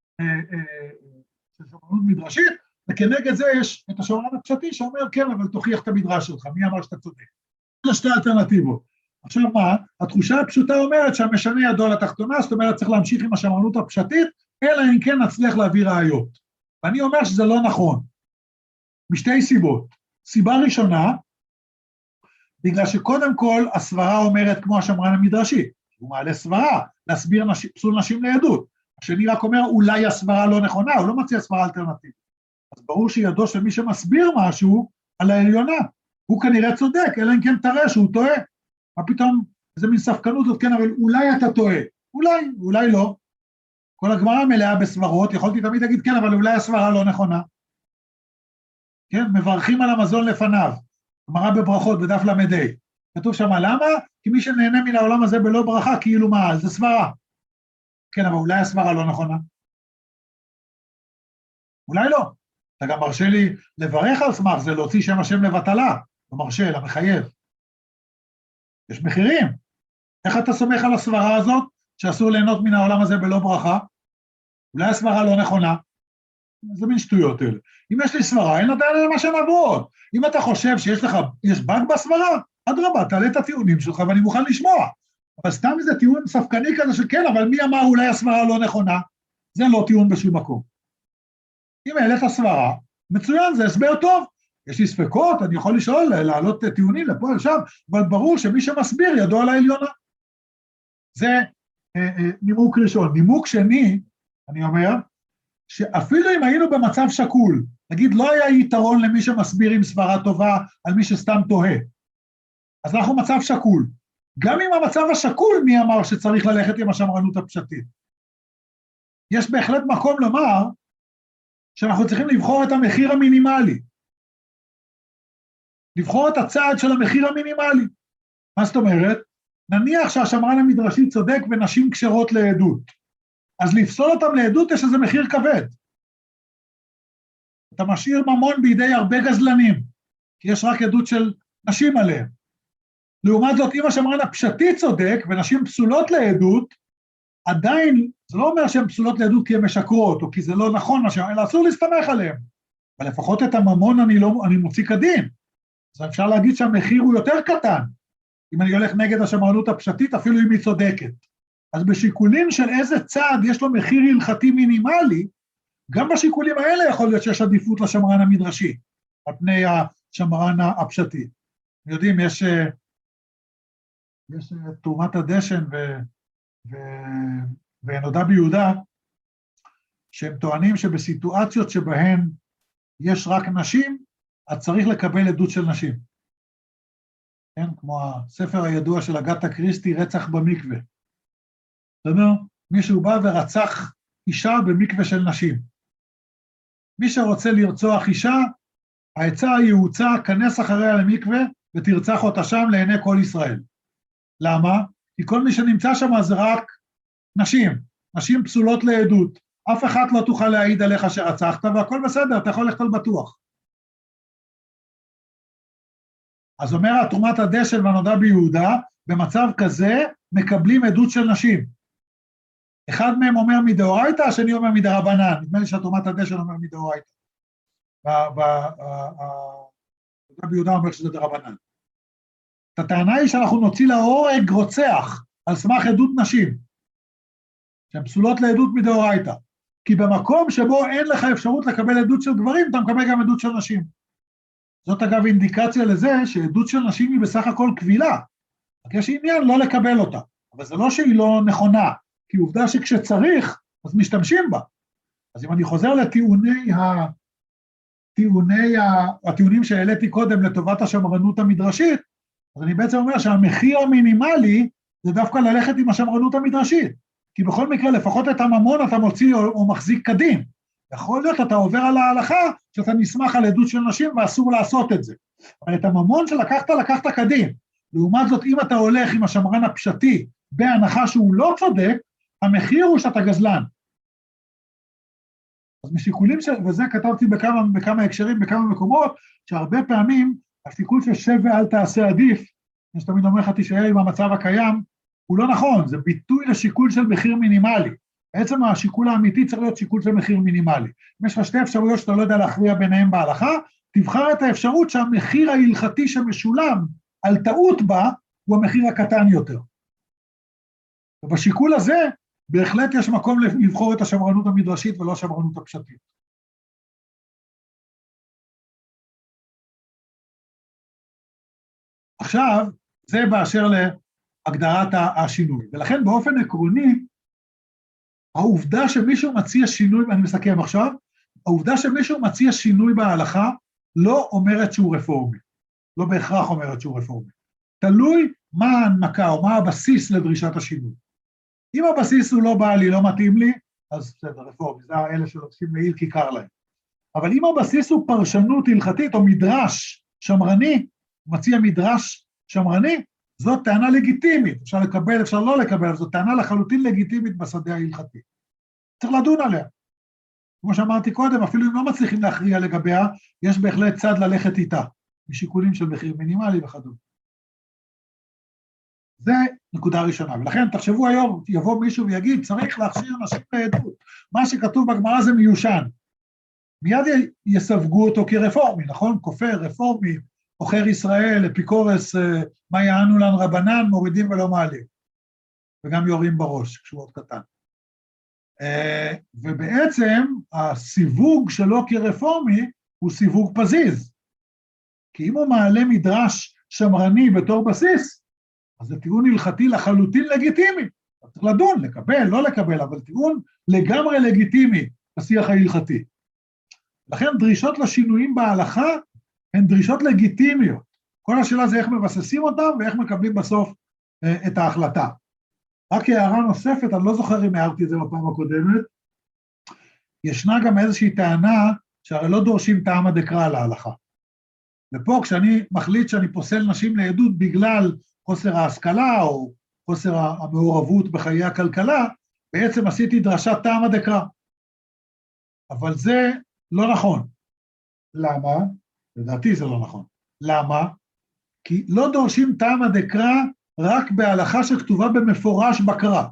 S1: של שמרנות מדרשית, וכנגד זה יש את השמרן הפשטי שאומר, כן, אבל תוכיח את המדרש שלך, מי אמר שאתה צודק? יש שתי אלטרנטיבות. עכשיו מה? התחושה הפשוטה אומרת שהמשנה ידו לתחתונה, זאת אומרת צריך להמשיך עם השמרנות הפשטית, אלא אם כן נצליח להביא ראיות. ואני אומר שזה לא נכון, משתי סיבות. סיבה ראשונה, בגלל שקודם כל הסברה אומרת כמו השמרן המדרשי, הוא מעלה סברה, להסביר נש... פסול נשים לעדות. השני רק אומר אולי הסברה לא נכונה, הוא לא מציע סברה אלטרנטיבית. אז ברור שידו של מי שמסביר משהו על העליונה, הוא כנראה צודק, אלא אם כן תראה שהוא טועה. מה פתאום, איזה מין ספקנות זאת, כן, אבל אולי אתה טועה. אולי, אולי לא. כל הגמרא מלאה בסברות, יכולתי תמיד להגיד, כן, אבל אולי הסברה לא נכונה. כן, מברכים על המזון לפניו. גמרא בברכות, בדף למדי. כתוב שם, למה? כי מי שנהנה מן העולם הזה בלא ברכה, כאילו מה, זה סברה. כן, אבל אולי הסברה לא נכונה. אולי לא. אתה גם מרשה לי לברך על סמך, זה להוציא שם השם לבטלה. לא מרשה, אלא מחייב. יש מחירים. איך אתה סומך על הסברה הזאת, שאסור ליהנות מן העולם הזה בלא ברכה? אולי הסברה לא נכונה. זה מין שטויות אלה. אם יש לי סברה, אין לדעת למה שנעבוד. אם אתה חושב שיש לך, יש באג בסברה, אדרבה, תעלה את הטיעונים שלך ואני מוכן לשמוע. אבל סתם איזה טיעון ספקני כזה שכן, אבל מי אמר אולי הסברה לא נכונה? זה לא טיעון בשום מקום. אם העלית הסברה, מצוין, זה הסבר טוב. יש לי ספקות, אני יכול לשאול, להעלות טיעונים לפה, לשם, אבל ברור שמי שמסביר ידו על העליונה. זה אה, אה, נימוק ראשון. נימוק שני, אני אומר, שאפילו אם היינו במצב שקול, נגיד לא היה יתרון למי שמסביר עם סברה טובה על מי שסתם תוהה, אז אנחנו מצב שקול. גם עם המצב השקול, מי אמר שצריך ללכת עם השמרנות הפשטית? יש בהחלט מקום לומר, שאנחנו צריכים לבחור את המחיר המינימלי. לבחור את הצעד של המחיר המינימלי. מה זאת אומרת? נניח שהשמרן המדרשי צודק ונשים כשרות לעדות. אז לפסול אותם לעדות יש איזה מחיר כבד. אתה משאיר ממון בידי הרבה גזלנים, כי יש רק עדות של נשים עליהם. לעומת זאת, אם השמרן הפשטי צודק ונשים פסולות לעדות, עדיין, זה לא אומר שהן פסולות לעדות כי הן משקרות, או כי זה לא נכון מה שהן, אלא אסור להסתמך עליהן. אבל לפחות את הממון אני, לא, אני מוציא כדין. אז אפשר להגיד שהמחיר הוא יותר קטן, אם אני הולך נגד השמרנות הפשטית, אפילו אם היא צודקת. אז בשיקולים של איזה צעד יש לו מחיר הלכתי מינימלי, גם בשיקולים האלה יכול להיות שיש עדיפות לשמרן המדרשי, על פני השמרן הפשטי. יודעים, יש, יש תרומת הדשן ו, ו, ונודע ביהודה, שהם טוענים שבסיטואציות שבהן יש רק נשים, אז צריך לקבל עדות של נשים. כן? כמו הספר הידוע של אגתה קריסטי, רצח במקווה. זאת אומרת, מישהו בא ורצח אישה במקווה של נשים. מי שרוצה לרצוח אישה, העצה היעוצה, כנס אחריה למקווה ותרצח אותה שם לעיני כל ישראל. למה? כי כל מי שנמצא שם זה רק נשים, נשים פסולות לעדות. אף אחד לא תוכל להעיד עליך שרצחת, והכל בסדר, אתה יכול ללכת על בטוח. אז אומר התרומת הדשן והנודע ביהודה, במצב כזה מקבלים עדות של נשים. אחד מהם אומר מדאורייתא, השני אומר מדרבנן. נדמה לי שהתרומת הדשן אומר מדאורייתא. הנודע ביהודה אומר שזה דרבנן. הטענה היא שאנחנו נוציא להורג רוצח על סמך עדות נשים, שהן פסולות לעדות מדאורייתא. כי במקום שבו אין לך אפשרות לקבל עדות של גברים, אתה מקבל גם עדות של נשים. זאת אגב אינדיקציה לזה שעדות של נשים היא בסך הכל קבילה, רק יש עניין לא לקבל אותה, אבל זה לא שהיא לא נכונה, כי עובדה שכשצריך, אז משתמשים בה. אז אם אני חוזר לטיעוני ה... טיעוני ה... הטיעונים שהעליתי קודם לטובת השמרנות המדרשית, אז אני בעצם אומר שהמחיר המינימלי זה דווקא ללכת עם השמרנות המדרשית, כי בכל מקרה לפחות את הממון אתה מוציא או, או מחזיק כדין. יכול להיות אתה עובר על ההלכה שאתה נסמך על עדות של נשים ואסור לעשות את זה. אבל את הממון שלקחת, לקחת כדין. לעומת זאת, אם אתה הולך עם השמרן הפשטי בהנחה שהוא לא צודק, המחיר הוא שאתה גזלן. אז משיקולים, ש... וזה כתבתי בכמה, בכמה הקשרים, בכמה מקומות, שהרבה פעמים השיקול של שב ואל תעשה עדיף, אני תמיד אומר לך תישאר עם המצב הקיים, הוא לא נכון, זה ביטוי לשיקול של מחיר מינימלי. בעצם השיקול האמיתי צריך להיות שיקול של מחיר מינימלי. אם יש לך שתי אפשרויות שאתה לא יודע להכריע ביניהם בהלכה, תבחר את האפשרות שהמחיר ההלכתי שמשולם על טעות בה, הוא המחיר הקטן יותר. ובשיקול הזה, בהחלט יש מקום לבחור את השמרנות המדרשית ולא השמרנות הפשטית. עכשיו, זה באשר להגדרת השינוי. ולכן באופן עקרוני, העובדה שמישהו מציע שינוי, אני מסכם עכשיו, העובדה שמישהו מציע שינוי בהלכה, לא אומרת שהוא רפורמי. לא בהכרח אומרת שהוא רפורמי. תלוי מה ההנמקה או מה הבסיס לדרישת השינוי. אם הבסיס הוא לא בא לי, לא מתאים לי, אז בסדר, רפורמי, זה האלה שלובשים מעיל כי קר להם. אבל אם הבסיס הוא פרשנות הלכתית או מדרש שמרני, מציע מדרש שמרני, זאת טענה לגיטימית, אפשר לקבל, אפשר לא לקבל, אבל זאת טענה לחלוטין לגיטימית בשדה ההלכתי. צריך לדון עליה. כמו שאמרתי קודם, אפילו אם לא מצליחים להכריע לגביה, יש בהחלט צד ללכת איתה, משיקולים של מחיר מינימלי וכדומה. זה נקודה ראשונה, ולכן תחשבו היום, יבוא מישהו ויגיד, צריך להכשיר נשים לעדות, מה שכתוב בגמרא זה מיושן, מיד יסווגו אותו כרפורמי, נכון? כופר, רפורמי, עוכר ישראל, אפיקורס, מה יענו לנו רבנן, מורידים ולא מעלים, וגם יורים בראש, כשהוא עוד קטן. ובעצם הסיווג שלו כרפורמי הוא סיווג פזיז, כי אם הוא מעלה מדרש שמרני בתור בסיס, אז זה טיעון הלכתי לחלוטין לגיטימי, צריך לדון, לקבל, לא לקבל, אבל טיעון לגמרי לגיטימי בשיח ההלכתי. לכן דרישות לשינויים בהלכה הן דרישות לגיטימיות. כל השאלה זה איך מבססים אותם ואיך מקבלים בסוף אה, את ההחלטה. רק הערה נוספת, אני לא זוכר אם הערתי את זה בפעם הקודמת, ישנה גם איזושהי טענה שהרי לא דורשים טעמא דקרא להלכה. ופה כשאני מחליט שאני פוסל נשים לעדות בגלל חוסר ההשכלה או חוסר המעורבות בחיי הכלכלה, בעצם עשיתי דרשת טעמא דקרא. אבל זה לא נכון. למה? לדעתי זה לא נכון. למה? כי לא דורשים טעמא דקרא רק בהלכה שכתובה במפורש בקרא.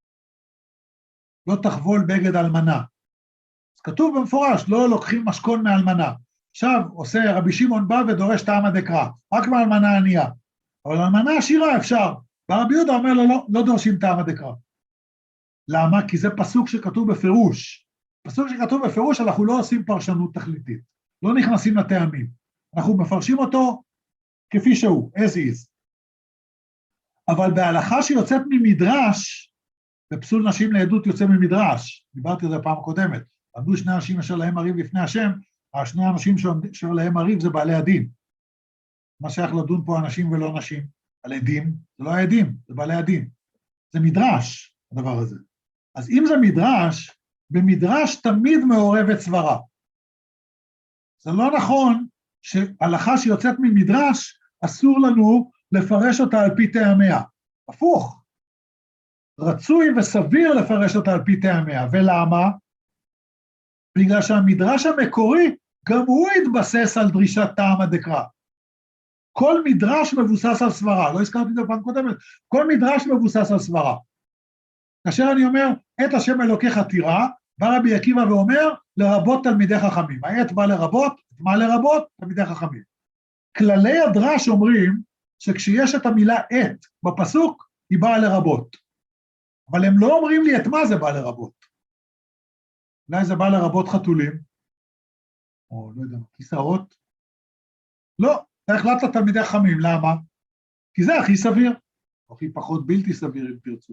S1: לא תחבול בגד אלמנה. אז כתוב במפורש, לא לוקחים משכון מאלמנה. עכשיו עושה רבי שמעון בא ודורש טעמא דקרא, רק מאלמנה ענייה. אבל אלמנה עשירה אפשר. ורבי יהודה אומר לו, לא, לא דורשים טעמא דקרא. למה? כי זה פסוק שכתוב בפירוש. פסוק שכתוב בפירוש, אנחנו לא עושים פרשנות תכליתית. לא נכנסים לטעמים. אנחנו מפרשים אותו כפי שהוא, as is. אבל בהלכה שיוצאת ממדרש, בפסול נשים לעדות יוצא ממדרש, דיברתי על זה פעם קודמת, עמדו שני אנשים אשר להם הריב לפני השם, השני האנשים אשר להם הריב זה בעלי הדין. מה שייך לדון פה אנשים ולא נשים? על עדים, זה לא העדים, זה בעלי הדין. זה מדרש, הדבר הזה. אז אם זה מדרש, במדרש תמיד מעורבת סברה. זה לא נכון שהלכה שיוצאת ממדרש, אסור לנו לפרש אותה על פי טעמיה. הפוך. רצוי וסביר לפרש אותה על פי טעמיה. ולמה? בגלל שהמדרש המקורי, גם הוא התבסס על דרישת טעמא דקרא. כל מדרש מבוסס על סברה, לא הזכרתי את זה פעם קודמת, כל מדרש מבוסס על סברה. כאשר אני אומר, את השם אלוקיך תירא, בא רבי עקיבא ואומר, לרבות תלמידי חכמים. העת בא לרבות, מה לרבות? תלמידי חכמים. כללי הדרש אומרים, שכשיש את המילה את בפסוק, היא באה לרבות. אבל הם לא אומרים לי את מה זה בא לרבות. אולי זה בא לרבות חתולים, או לא יודע, כיסאות. לא, אתה החלטת תלמידי חכמים, למה? כי זה הכי סביר, או הכי פחות בלתי סביר אם תרצו.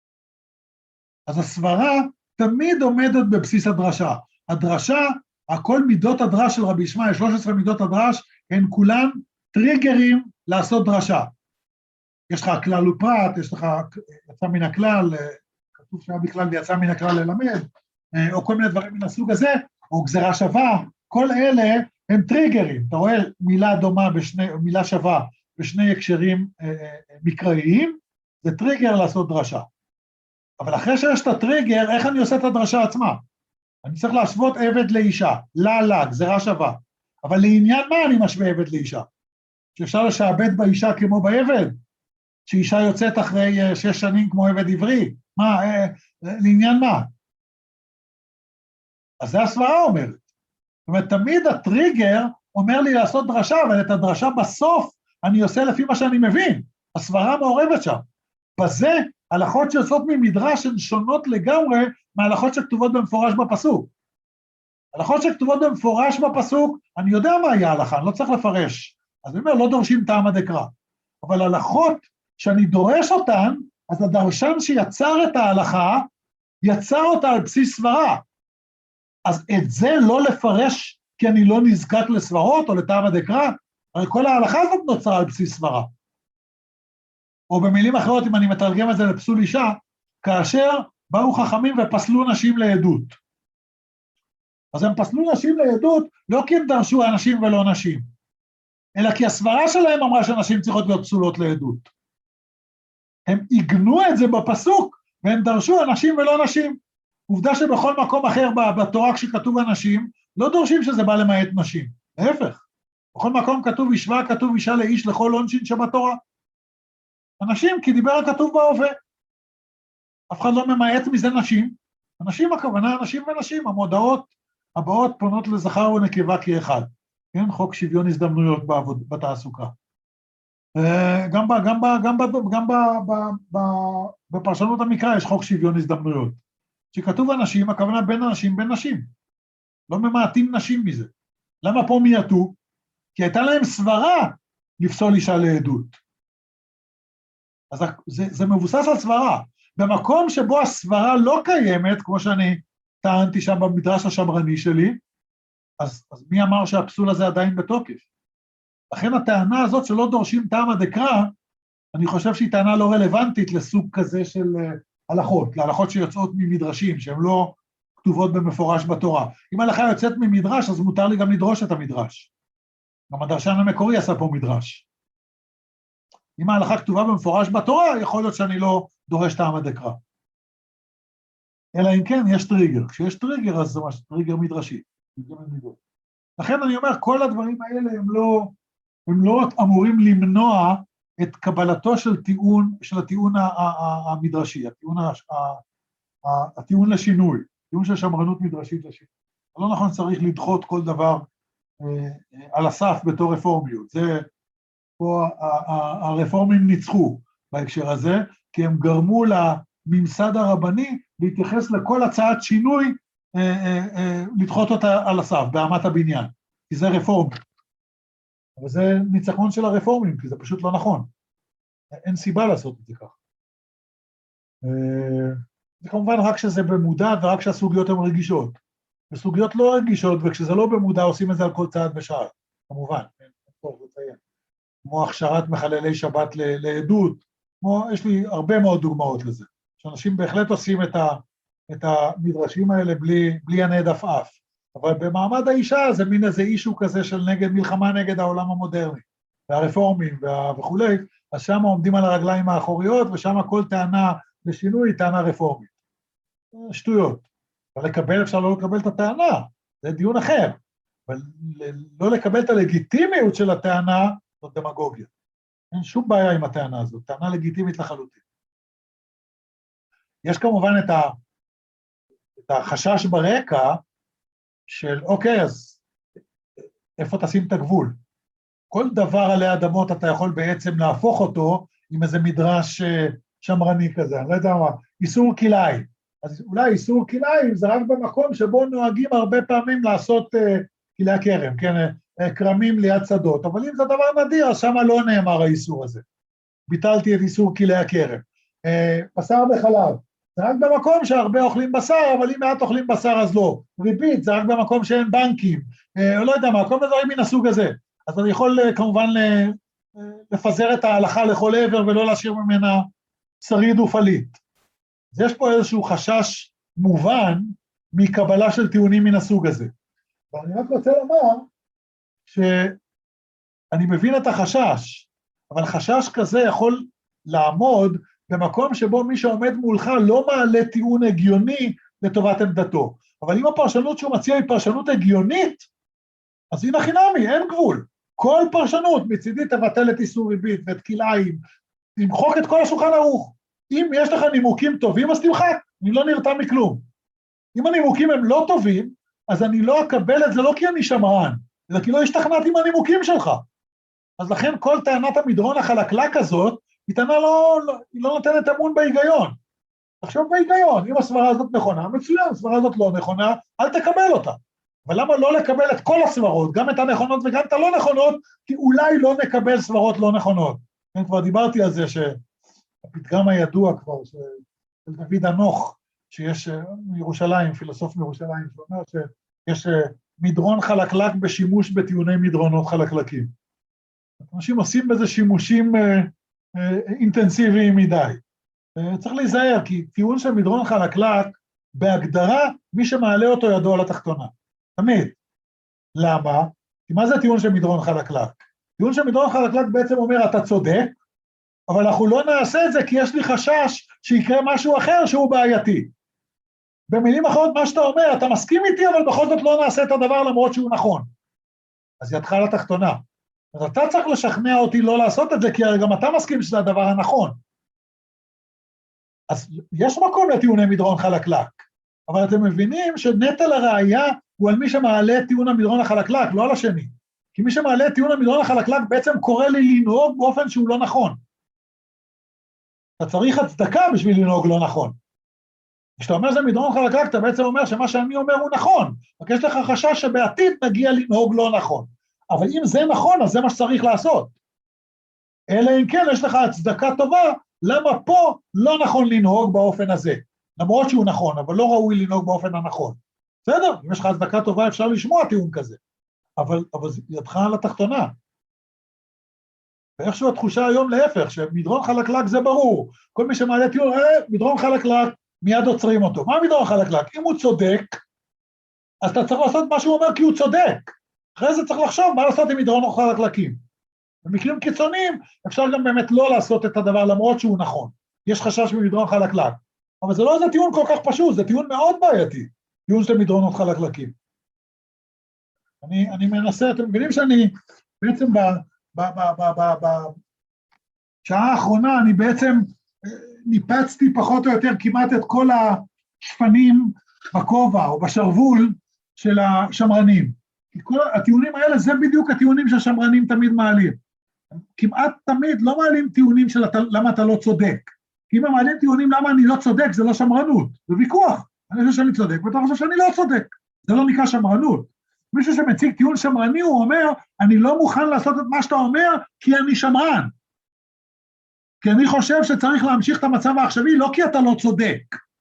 S1: אז הסברה תמיד עומדת בבסיס הדרשה. הדרשה, הכל מידות הדרש של רבי ישמעאל, שלוש עשרה מידות הדרש, הן כולן טריגרים לעשות דרשה. יש לך כלל ופרט, יש לך יצא מן הכלל, כתוב שהיה בכלל ויצא מן הכלל ללמד, או כל מיני דברים מן הסוג הזה, או גזרה שווה, כל אלה הם טריגרים. אתה רואה מילה דומה בשני, מילה שווה בשני הקשרים מקראיים, זה טריגר לעשות דרשה. אבל אחרי שיש את הטריגר, איך אני עושה את הדרשה עצמה? אני צריך להשוות עבד לאישה, לה לה, גזרה שווה. אבל לעניין מה אני משווה עבד לאישה? שאפשר לשעבד באישה כמו בעבד? שאישה יוצאת אחרי שש שנים כמו עבד עברי? מה, אה, לעניין מה? אז זה הסברה אומרת. זאת אומרת, תמיד הטריגר אומר לי לעשות דרשה, אבל את הדרשה בסוף אני עושה לפי מה שאני מבין. הסברה מעורבת שם. בזה, הלכות שיוצאות ממדרש הן שונות לגמרי מההלכות שכתובות במפורש בפסוק. הלכות שכתובות במפורש בפסוק, אני יודע מה היה ההלכה, אני לא צריך לפרש. אז אני אומר, לא דורשים טעמא דקרא. אבל הלכות שאני דורש אותן, אז הדרשן שיצר את ההלכה, יצר אותה על בסיס סברה. אז את זה לא לפרש, כי אני לא נזקק לסברות או לטעמא דקרא, הרי כל ההלכה הזאת נוצרה על בסיס סברה. או במילים אחרות, אם אני מתרגם את זה לפסול אישה, כאשר באו חכמים ופסלו נשים לעדות. אז הם פסלו נשים לעדות, לא כי הם דרשו אנשים ולא נשים, אלא כי הסברה שלהם אמרה שנשים צריכות להיות פסולות לעדות. הם עיגנו את זה בפסוק, והם דרשו אנשים ולא נשים. עובדה שבכל מקום אחר בתורה כשכתוב אנשים, לא דורשים שזה בא למעט נשים. להפך, בכל מקום כתוב ישבה, כתוב אישה לאיש לכל עונשין שבתורה. אנשים, כי דיבר הכתוב בהווה. אף אחד לא ממעט מזה נשים. אנשים הכוונה, אנשים ונשים, המודעות הבאות פונות לזכר ונקבה כאחד. כן, חוק שוויון הזדמנויות בעבוד, בתעסוקה. גם, ב, גם, ב, גם, ב, גם ב, ב, ב, בפרשנות המקרא יש חוק שוויון הזדמנויות. שכתוב אנשים, הכוונה בין אנשים, בין נשים. לא ממעטים נשים מזה. למה פה מייתו? כי הייתה להם סברה לפסול אישה לעדות. אז זה, זה מבוסס על סברה. במקום שבו הסברה לא קיימת, כמו שאני טענתי שם במדרש השמרני שלי, אז, אז מי אמר שהפסול הזה עדיין בתוקף? לכן הטענה הזאת שלא דורשים טעמא דקרא, אני חושב שהיא טענה לא רלוונטית לסוג כזה של הלכות, להלכות שיוצאות ממדרשים, שהן לא כתובות במפורש בתורה. אם ההלכה יוצאת ממדרש, אז מותר לי גם לדרוש את המדרש. גם הדרשן המקורי עשה פה מדרש. אם ההלכה כתובה במפורש בתורה, יכול להיות שאני לא דורש טעמא דקרא. אלא אם כן, יש טריגר. כשיש טריגר, אז זה ממש טריגר מדרשי. לכן אני אומר, כל הדברים האלה הם לא, הם לא אמורים למנוע את קבלתו של טיעון, של הטיעון המדרשי, הטיעון, הטיעון לשינוי, טיעון של שמרנות מדרשית לשינוי. לא נכון, צריך לדחות כל דבר על הסף בתור רפורמיות. זה, פה הרפורמים ניצחו בהקשר הזה, כי הם גרמו לממסד הרבני להתייחס לכל הצעת שינוי, לדחות אותה על הסף, באמת הבניין, כי זה רפורמי. אבל זה ניצחון של הרפורמים, כי זה פשוט לא נכון. אין סיבה לעשות את זה כך. זה כמובן רק שזה במודע, ורק שהסוגיות הן רגישות. וסוגיות לא רגישות, וכשזה לא במודע, עושים את זה על כל צעד ושעד, כמובן. כמו הכשרת מחללי שבת לעדות, כמו, יש לי הרבה מאוד דוגמאות לזה, שאנשים בהחלט עושים את, ה, את המדרשים האלה בלי, בלי הנד עפעף. אבל במעמד האישה זה מין איזה אישו כזה של נגד, מלחמה נגד העולם המודרני, והרפורמים וכו', אז שם עומדים על הרגליים האחוריות, ושם כל טענה לשינוי היא טענה רפורמית. שטויות. אבל לקבל, אפשר לא לקבל את הטענה, זה דיון אחר. אבל לא לקבל את הלגיטימיות של הטענה, זאת דמגוגיה. אין שום בעיה עם הטענה הזאת, טענה לגיטימית לחלוטין. יש כמובן את, ה, את החשש ברקע, של אוקיי, אז איפה תשים את הגבול? כל דבר עלי אדמות אתה יכול בעצם להפוך אותו עם איזה מדרש שמרני כזה, אני לא יודע מה, איסור כלאיים. אז אולי איסור כלאיים זה רק במקום שבו נוהגים הרבה פעמים לעשות כלאי הכרם, כן, קרמים ליד שדות, אבל אם זה דבר נדיר, אז שמה לא נאמר האיסור הזה. ביטלתי את איסור כלאי הכרם. בשר וחלב. זה רק במקום שהרבה אוכלים בשר, אבל אם מעט אוכלים בשר אז לא. ריבית, זה רק במקום שאין בנקים, או לא יודע מה, כל מיני דברים מן הסוג הזה. אז אני יכול כמובן לפזר את ההלכה לכל עבר, ולא להשאיר ממנה שריד ופליט. אז יש פה איזשהו חשש מובן, מקבלה של טיעונים מן הסוג הזה. ואני רק רוצה לומר, שאני מבין את החשש, אבל חשש כזה יכול לעמוד, במקום שבו מי שעומד מולך לא מעלה טיעון הגיוני לטובת עמדתו. אבל אם הפרשנות שהוא מציע היא פרשנות הגיונית, אז הנה חינמי, אין גבול. כל פרשנות מצידי תבטל את איסור ריבית ואת כלאיים, תמחוק את כל השולחן ערוך. אם יש לך נימוקים טובים, אז תמחק, אני לא נרתע מכלום. אם הנימוקים הם לא טובים, אז אני לא אקבל את זה לא כי אני שמרן, אלא כי לא השתכנעתי עם הנימוקים שלך. אז לכן כל טענת המדרון החלקלק הזאת, היא טענה לא, לא, היא לא נותנת אמון בהיגיון. תחשוב בהיגיון, אם הסברה הזאת נכונה, מצוין, הסברה הזאת לא נכונה, אל תקבל אותה. אבל למה לא לקבל את כל הסברות, גם את הנכונות וגם את הלא נכונות, כי אולי לא נקבל סברות לא נכונות. אני כבר דיברתי על זה שהפתגם הידוע כבר, של דוד הנוך, שיש מירושלים, פילוסוף מירושלים, שאומר שיש מדרון חלקלק בשימוש בטיעוני מדרונות חלקלקים. אנשים עושים בזה שימושים אינטנסיביים מדי. צריך להיזהר, כי טיעון של מדרון חלקלק, בהגדרה, מי שמעלה אותו ידו על התחתונה. תמיד. למה? כי מה זה טיעון של מדרון חלקלק? טיעון של מדרון חלקלק בעצם אומר, אתה צודק, אבל אנחנו לא נעשה את זה, כי יש לי חשש שיקרה משהו אחר שהוא בעייתי. במילים אחרות, מה שאתה אומר, אתה מסכים איתי, אבל בכל זאת לא נעשה את הדבר למרות שהוא נכון. אז ידך על התחתונה. אז אתה צריך לשכנע אותי לא לעשות את זה, כי גם אתה מסכים שזה הדבר הנכון. אז יש מקום לטיעוני מדרון חלקלק, אבל אתם מבינים שנטל הראייה הוא על מי שמעלה את טיעון המדרון החלקלק, לא על השני. כי מי שמעלה את טיעון המדרון החלקלק בעצם קורא לי לנהוג באופן שהוא לא נכון. אתה צריך הצדקה בשביל לנהוג לא נכון. כשאתה אומר זה מדרון חלקלק, אתה בעצם אומר שמה שאני אומר הוא נכון, רק יש לך חשש שבעתיד נגיע לנהוג לא נכון. אבל אם זה נכון, אז זה מה שצריך לעשות. אלא אם כן, יש לך הצדקה טובה, למה פה לא נכון לנהוג באופן הזה. למרות שהוא נכון, אבל לא ראוי לנהוג באופן הנכון. בסדר, אם יש לך הצדקה טובה, אפשר לשמוע טיעון כזה. אבל, אבל ידך על התחתונה. ואיכשהו התחושה היום להפך, שמדרון חלקלק זה ברור. כל מי שמעלה טיעון, אה, מדרון חלקלק, מיד עוצרים אותו. מה המדרון החלקלק? אם הוא צודק, אז אתה צריך לעשות מה שהוא אומר כי הוא צודק. אחרי זה צריך לחשוב מה לעשות עם מדרון החלקלקים. במקרים קיצוניים אפשר גם באמת לא לעשות את הדבר למרות שהוא נכון. יש חשש ממדרון חלקלק. אבל זה לא איזה טיעון כל כך פשוט, זה טיעון מאוד בעייתי, טיעון של מדרונות חלקלקים. אני, אני מנסה, אתם מבינים שאני בעצם ב, ב, ב, ב, ב, ב, בשעה האחרונה אני בעצם ניפצתי פחות או יותר כמעט את כל השפנים בכובע או בשרוול של השמרנים. כי כל הטיעונים האלה זה בדיוק הטיעונים שהשמרנים תמיד מעלים. כמעט תמיד לא מעלים טיעונים של למה אתה לא צודק. כי אם הם מעלים טיעונים למה אני לא צודק, זה לא שמרנות, זה ויכוח. אני חושב שאני צודק, ואתה חושב שאני לא צודק. זה לא נקרא שמרנות. מישהו שמציג טיעון שמרני, הוא אומר, אני לא מוכן לעשות את מה שאתה אומר, כי אני שמרן. כי אני חושב שצריך להמשיך את המצב העכשווי, לא כי אתה לא צודק.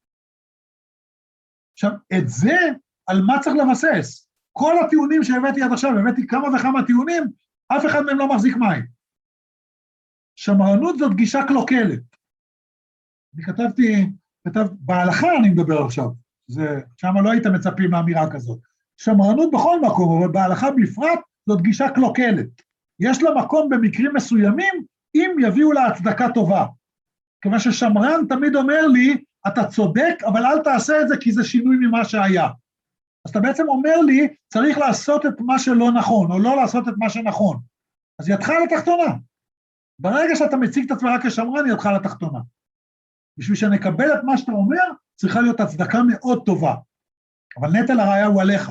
S1: עכשיו, את זה, על מה צריך לבסס? כל הטיעונים שהבאתי עד עכשיו, הבאתי כמה וכמה טיעונים, אף אחד מהם לא מחזיק מים. שמרנות זאת גישה קלוקלת. אני כתבתי, כתב, בהלכה אני מדבר עכשיו, זה, שמה לא היית מצפים לאמירה כזאת. שמרנות בכל מקום, אבל בהלכה בפרט, זאת גישה קלוקלת. יש לה מקום במקרים מסוימים, אם יביאו לה הצדקה טובה. כיוון ששמרן תמיד אומר לי, אתה צודק, אבל אל תעשה את זה, כי זה שינוי ממה שהיה. אז אתה בעצם אומר לי, צריך לעשות את מה שלא נכון, או לא לעשות את מה שנכון. אז ידך לתחתונה. ברגע שאתה מציג את עצמך כשמרן, ידך לתחתונה. בשביל שנקבל את מה שאתה אומר, צריכה להיות הצדקה מאוד טובה. אבל נטל הראיה הוא עליך.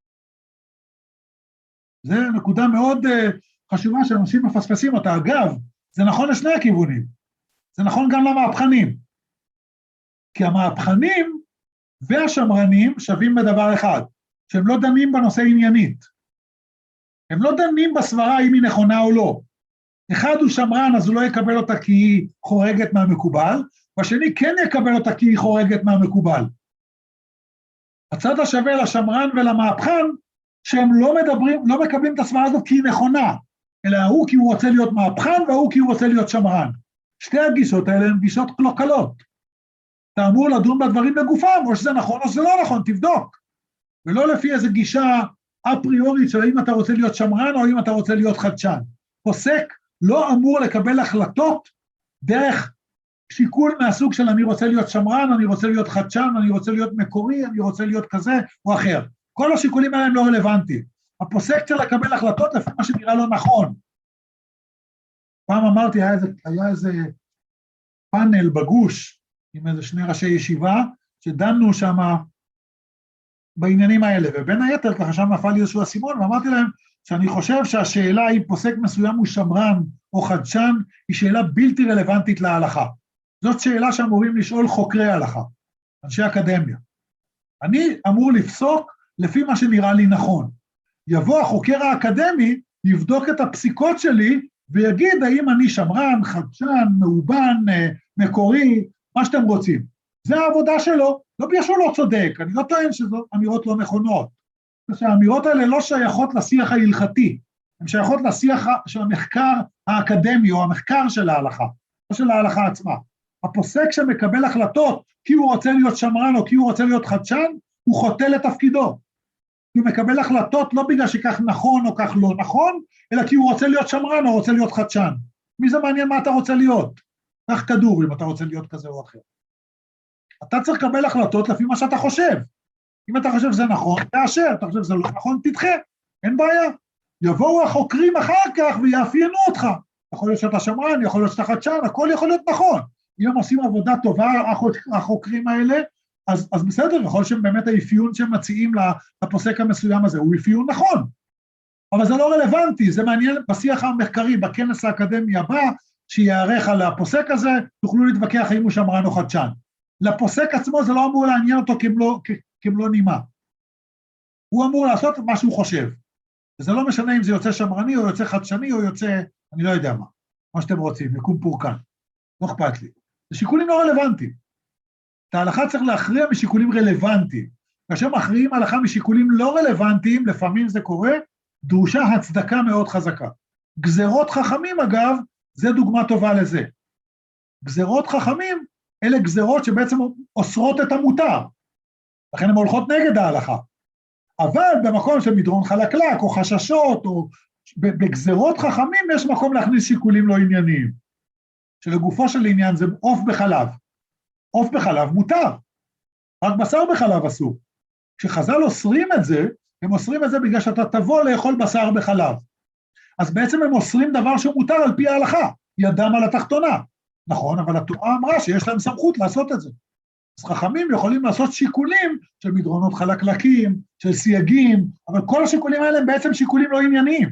S1: זו נקודה מאוד uh, חשובה שאנשים מפספסים אותה. אגב, זה נכון לשני הכיוונים. זה נכון גם למהפכנים. כי המהפכנים והשמרנים שווים בדבר אחד, שהם לא דנים בנושא עניינית. הם לא דנים בסברה אם היא נכונה או לא. אחד הוא שמרן, אז הוא לא יקבל אותה כי היא חורגת מהמקובל, והשני כן יקבל אותה כי היא חורגת מהמקובל. הצד השווה לשמרן ולמהפכן, שהם לא מדברים, לא מקבלים את הסברה הזאת כי היא נכונה, אלא הוא כי הוא רוצה להיות מהפכן, והוא כי הוא רוצה להיות שמרן. שתי הגישות האלה הן גישות קלוקלות. אתה אמור לדון בדברים בגופם, או שזה נכון או שזה לא נכון, תבדוק. ולא לפי איזו גישה אפריורית של האם אתה רוצה להיות שמרן או האם אתה רוצה להיות חדשן. פוסק לא אמור לקבל החלטות דרך שיקול מהסוג של אני רוצה להיות שמרן, אני רוצה להיות חדשן, אני רוצה להיות מקורי, אני רוצה להיות כזה או אחר. כל השיקולים האלה הם לא רלוונטיים. הפוסק צריך לקבל החלטות לפי מה שנראה לו נכון. פעם אמרתי, היה איזה, היה איזה פאנל בגוש עם איזה שני ראשי ישיבה, שדנו שם בעניינים האלה, ובין היתר ככה שם נפל לי איזשהו אסימון, ואמרתי להם שאני חושב שהשאלה אם פוסק מסוים הוא שמרן או חדשן, היא שאלה בלתי רלוונטית להלכה. זאת שאלה שאמורים לשאול חוקרי ההלכה, אנשי אקדמיה. אני אמור לפסוק לפי מה שנראה לי נכון. יבוא החוקר האקדמי, יבדוק את הפסיקות שלי, ויגיד האם אני שמרן, חדשן, מאובן, מקורי, מה שאתם רוצים. זה העבודה שלו, לא בגלל שהוא לא צודק, אני לא טוען שזו אמירות לא נכונות. שהאמירות האלה לא שייכות לשיח ההלכתי, הן שייכות לשיח של המחקר האקדמי, או המחקר של ההלכה, לא של ההלכה עצמה. הפוסק שמקבל החלטות, כי הוא רוצה להיות שמרן, או כי הוא רוצה להיות חדשן, הוא חוטא לתפקידו. הוא מקבל החלטות לא בגלל שכך נכון או כך לא נכון, אלא כי הוא רוצה להיות שמרן או רוצה להיות חדשן. מי זה מעניין מה אתה רוצה להיות? כך כדור אם אתה רוצה להיות כזה או אחר. אתה צריך לקבל החלטות לפי מה שאתה חושב. אם אתה חושב שזה נכון, תאשר, אתה חושב שזה לא נכון, תדחה, אין בעיה. יבואו החוקרים אחר כך ויאפיינו אותך. יכול להיות שאתה שמרן, יכול להיות שאתה חדשן, הכל יכול להיות נכון. אם הם עושים עבודה טובה, החוקרים האלה, אז, אז בסדר, יכול להיות שבאמת האפיון שהם מציעים לפוסק המסוים הזה, הוא אפיון נכון. אבל זה לא רלוונטי, זה מעניין בשיח המחקרי, בכנס האקדמי הבא, שיערך על הפוסק הזה, תוכלו להתווכח האם הוא שמרן או חדשן. לפוסק עצמו זה לא אמור לעניין אותו כמלוא, כמלוא נימה. הוא אמור לעשות את מה שהוא חושב. וזה לא משנה אם זה יוצא שמרני, או יוצא חדשני, או יוצא, אני לא יודע מה, מה שאתם רוצים, יקום פורקן. לא אכפת לי. זה שיקולים לא רלוונטיים. את ההלכה צריך להכריע משיקולים רלוונטיים. כאשר מכריעים הלכה משיקולים לא רלוונטיים, לפעמים זה קורה, דרושה הצדקה מאוד חזקה. גזרות חכמים, אגב, זה דוגמה טובה לזה. גזרות חכמים, אלה גזרות שבעצם אוסרות את המותר, לכן הן הולכות נגד ההלכה. אבל במקום של מדרון חלקלק, או חששות, או בגזרות חכמים, יש מקום להכניס שיקולים לא ענייניים, שלגופו של עניין זה עוף בחלב. עוף בחלב מותר, רק בשר בחלב אסור. כשחז"ל אוסרים את זה, הם אוסרים את זה בגלל שאתה תבוא לאכול בשר בחלב. אז בעצם הם אוסרים דבר שהוא מותר על פי ההלכה, ידם על התחתונה. נכון, אבל התורה אמרה שיש להם סמכות לעשות את זה. אז חכמים יכולים לעשות שיקולים של מדרונות חלקלקים, של סייגים, אבל כל השיקולים האלה הם בעצם שיקולים לא ענייניים.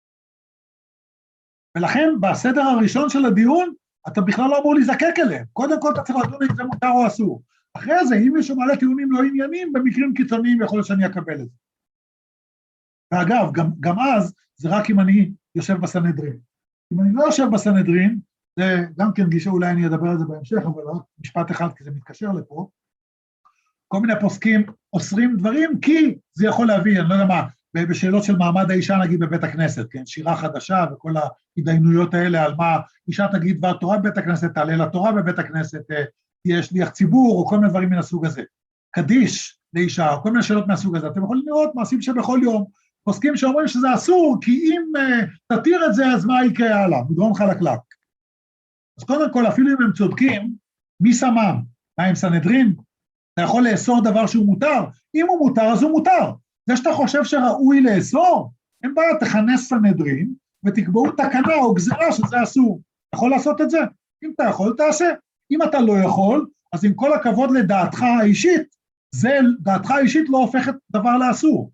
S1: ולכן בסדר הראשון של הדיון, אתה בכלל לא אמור להיזקק אליהם. קודם כל אתה צריך לדון אם זה מותר או אסור. אחרי זה, אם מישהו מעלה טיעונים לא ענייניים, במקרים קיצוניים יכול להיות שאני אקבל את זה. ואגב, גם, גם אז, זה רק אם אני יושב בסנהדרין. אם אני לא יושב בסנהדרין, זה גם כן גישה, אולי אני אדבר על זה בהמשך, אבל רק משפט אחד, כי זה מתקשר לפה, כל מיני פוסקים אוסרים דברים, כי זה יכול להביא, אני לא יודע מה, בשאלות של מעמד האישה, נגיד בבית הכנסת, כן, שירה חדשה וכל ההתדיינויות האלה, על מה אישה תגיד דבר תורה בבית הכנסת, תעלה לתורה בבית הכנסת, תהיה שליח ציבור, או כל מיני דברים מן הסוג הזה. קדיש לאישה, או כל מיני שאלות מהסוג הזה, אתם יכולים לראות מעשים שבכל יום, פוסקים שאומרים שזה אסור, כי אם uh, תתיר את זה, אז מה יקרה הלאה? מדרון חלקלק. אז קודם כל, אפילו אם הם צודקים, מי שמם? מה עם סנהדרין? אתה יכול לאסור דבר שהוא מותר? אם הוא מותר, אז הוא מותר. זה שאתה חושב שראוי לאסור, אין בעיה, תכנס סנהדרין, ותקבעו תקנה או גזרה שזה אסור. אתה יכול לעשות את זה? אם אתה יכול, תעשה. אם אתה לא יכול, אז עם כל הכבוד לדעתך האישית, זה, דעתך האישית לא הופכת דבר לאסור.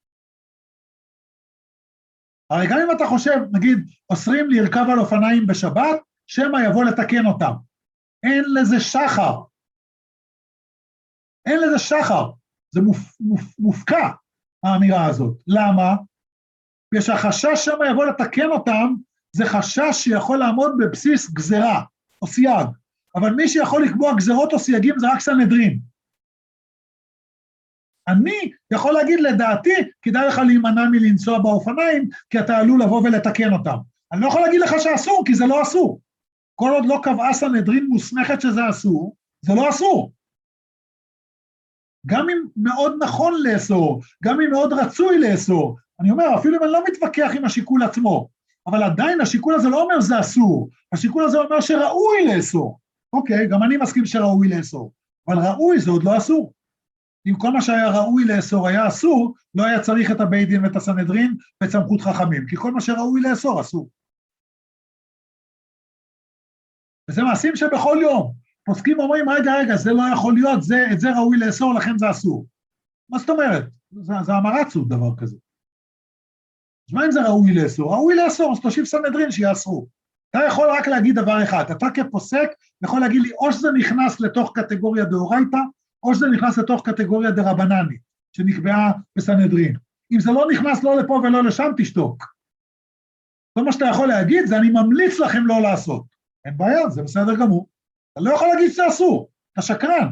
S1: הרי גם אם אתה חושב, נגיד, אוסרים לרכב על אופניים בשבת, שמה יבוא לתקן אותם. אין לזה שחר. אין לזה שחר. זה מופ, מופ, מופקע, האמירה הזאת. למה? יש החשש שמה יבוא לתקן אותם, זה חשש שיכול לעמוד בבסיס גזרה, או סייג. אבל מי שיכול לקבוע גזרות או סייגים זה רק סנהדרין. אני יכול להגיד לדעתי, כדאי לך להימנע מלנסוע באופניים, כי אתה עלול לבוא ולתקן אותם. אני לא יכול להגיד לך שאסור, כי זה לא אסור. כל עוד לא קבעה סנהדרין מוסמכת שזה אסור, זה לא אסור. גם אם מאוד נכון לאסור, גם אם מאוד רצוי לאסור, אני אומר, אפילו אם אני לא מתווכח עם השיקול עצמו, אבל עדיין השיקול הזה לא אומר זה אסור, השיקול הזה אומר שראוי לאסור. אוקיי, גם אני מסכים שראוי לאסור, אבל ראוי זה עוד לא אסור. אם כל מה שהיה ראוי לאסור היה אסור, לא היה צריך את הבית דין ואת הסנהדרין ואת סמכות חכמים, כי כל מה שראוי לאסור אסור. וזה מעשים שבכל יום, פוסקים אומרים, רגע, רגע, זה לא יכול להיות, זה, את זה ראוי לאסור, לכן זה אסור. מה זאת אומרת? זה, זה המרצות דבר כזה. אז מה אם זה ראוי לאסור? ראוי לאסור, אז תושיב סנהדרין שיאסרו. אתה יכול רק להגיד דבר אחד, אתה כפוסק יכול להגיד לי, או שזה נכנס לתוך קטגוריה דאורייתא, או שזה נכנס לתוך קטגוריה דרבננית, שנקבעה בסנהדרין. אם זה לא נכנס לא לפה ולא לשם, תשתוק. כל מה שאתה יכול להגיד, זה אני ממליץ לכם לא לעשות. אין בעיה, זה בסדר גמור. אתה לא יכול להגיד שזה אסור, אתה שקרן.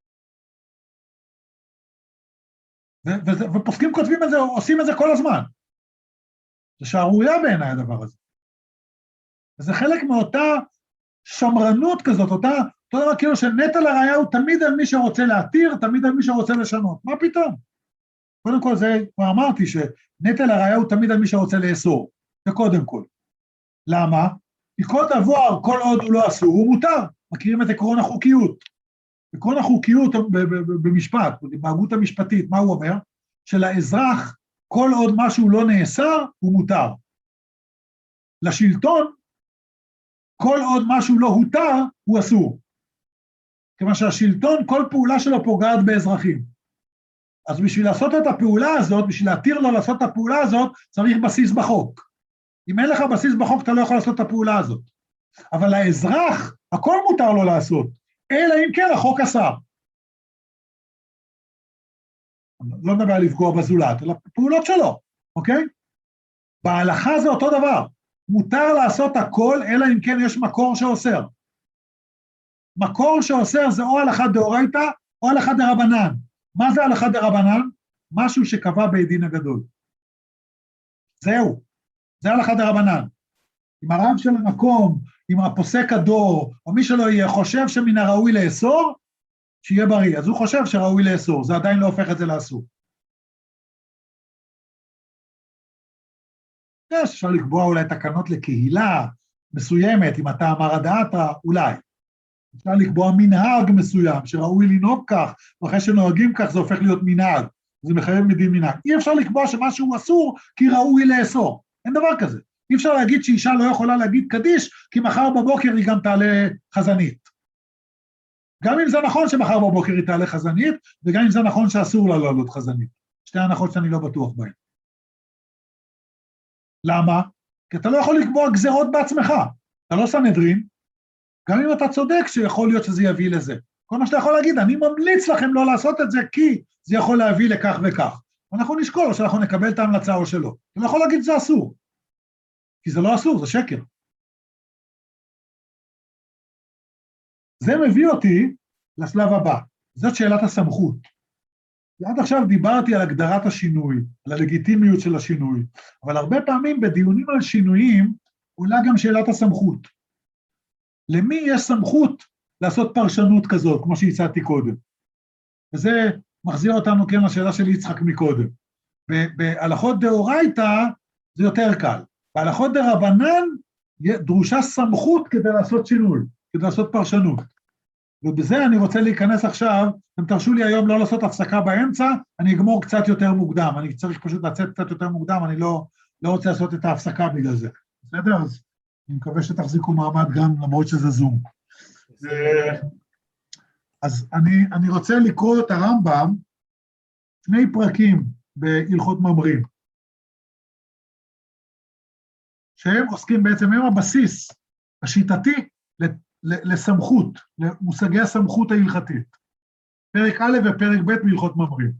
S1: ו- ו- ופוסקים כותבים את זה, עושים את זה כל הזמן. זה שערוריה בעיניי הדבר הזה. וזה חלק מאותה שמרנות כזאת, אותה, אותו דבר כאילו שנטל הראיה הוא תמיד על מי שרוצה להתיר, תמיד על מי שרוצה לשנות. מה פתאום? קודם כל זה, כבר אמרתי שנטל הראיה הוא תמיד על מי שרוצה לאסור. זה קודם כל. למה? כי כל דבר, כל עוד הוא לא אסור, הוא מותר. מכירים את עקרון החוקיות. עקרון החוקיות במשפט, בהגות המשפטית, מה הוא אומר? שלאזרח, כל עוד משהו לא נאסר, הוא מותר. לשלטון, כל עוד משהו לא הותר, הוא אסור. כיוון שהשלטון, כל פעולה שלו פוגעת באזרחים. אז בשביל לעשות את הפעולה הזאת, בשביל להתיר לו לעשות את הפעולה הזאת, צריך בסיס בחוק. אם אין לך בסיס בחוק, אתה לא יכול לעשות את הפעולה הזאת. אבל לאזרח, הכל מותר לו לעשות, אלא אם כן החוק אסר. לא מדבר על לפגוע בזולת, אלא פעולות שלו, אוקיי? בהלכה זה אותו דבר. מותר לעשות הכל, אלא אם כן יש מקור שאוסר. מקור שאוסר זה או הלכה דאורייתא, או הלכה דרבנן. מה זה הלכה דרבנן? משהו שקבע בית דין הגדול. זהו. זה הלכה דרבנן. אם הרב של המקום, אם הפוסק הדור, או מי שלא יהיה, חושב שמן הראוי לאסור, שיהיה בריא. אז הוא חושב שראוי לאסור, זה עדיין לא הופך את זה לאסור. יש, אפשר לקבוע אולי תקנות לקהילה מסוימת, אם אתה אמר הדעתה, אולי. אפשר לקבוע מנהג מסוים, שראוי לנהוג כך, ואחרי שנוהגים כך זה הופך להיות מנהג, זה מחייב מדין מנהג. אי אפשר לקבוע שמשהו אסור, כי ראוי לאסור. אין דבר כזה. אי אפשר להגיד שאישה לא יכולה להגיד קדיש, כי מחר בבוקר היא גם תעלה חזנית. גם אם זה נכון שמחר בבוקר היא תעלה חזנית, וגם אם זה נכון שאסור לה לעלות חזנית. שתי הנחות שאני לא בטוח בהן. למה? כי אתה לא יכול לקבוע גזרות בעצמך. אתה לא סנהדרין, גם אם אתה צודק שיכול להיות שזה יביא לזה. כל מה שאתה יכול להגיד, אני ממליץ לכם לא לעשות את זה, כי זה יכול להביא לכך וכך. אנחנו נשקול או שאנחנו נקבל את ההמלצה או שלא. אתה לא יכול להגיד שזה אסור. כי זה לא אסור, זה שקר. זה מביא אותי לשלב הבא. זאת שאלת הסמכות. עד עכשיו דיברתי על הגדרת השינוי, על הלגיטימיות של השינוי, אבל הרבה פעמים בדיונים על שינויים עולה גם שאלת הסמכות. למי יש סמכות לעשות פרשנות כזאת, כמו שהצעתי קודם? וזה מחזיר אותנו כן לשאלה של יצחק מקודם. בהלכות דאורייתא זה יותר קל. בהלכות דרבנן דרושה סמכות כדי לעשות שינוי, כדי לעשות פרשנות. ובזה אני רוצה להיכנס עכשיו, אתם תרשו לי היום לא לעשות הפסקה באמצע, אני אגמור קצת יותר מוקדם, אני צריך פשוט לצאת קצת יותר מוקדם, אני לא, לא רוצה לעשות את ההפסקה בגלל זה. בסדר? אז אני מקווה שתחזיקו מעמד גם למרות שזה זום. אז אני, אני רוצה לקרוא את הרמב"ם, שני פרקים בהלכות ממרים, שהם עוסקים בעצם, הם הבסיס השיטתי לסמכות, למושגי הסמכות ההלכתית. פרק א' ופרק ב' בהלכות ממרים.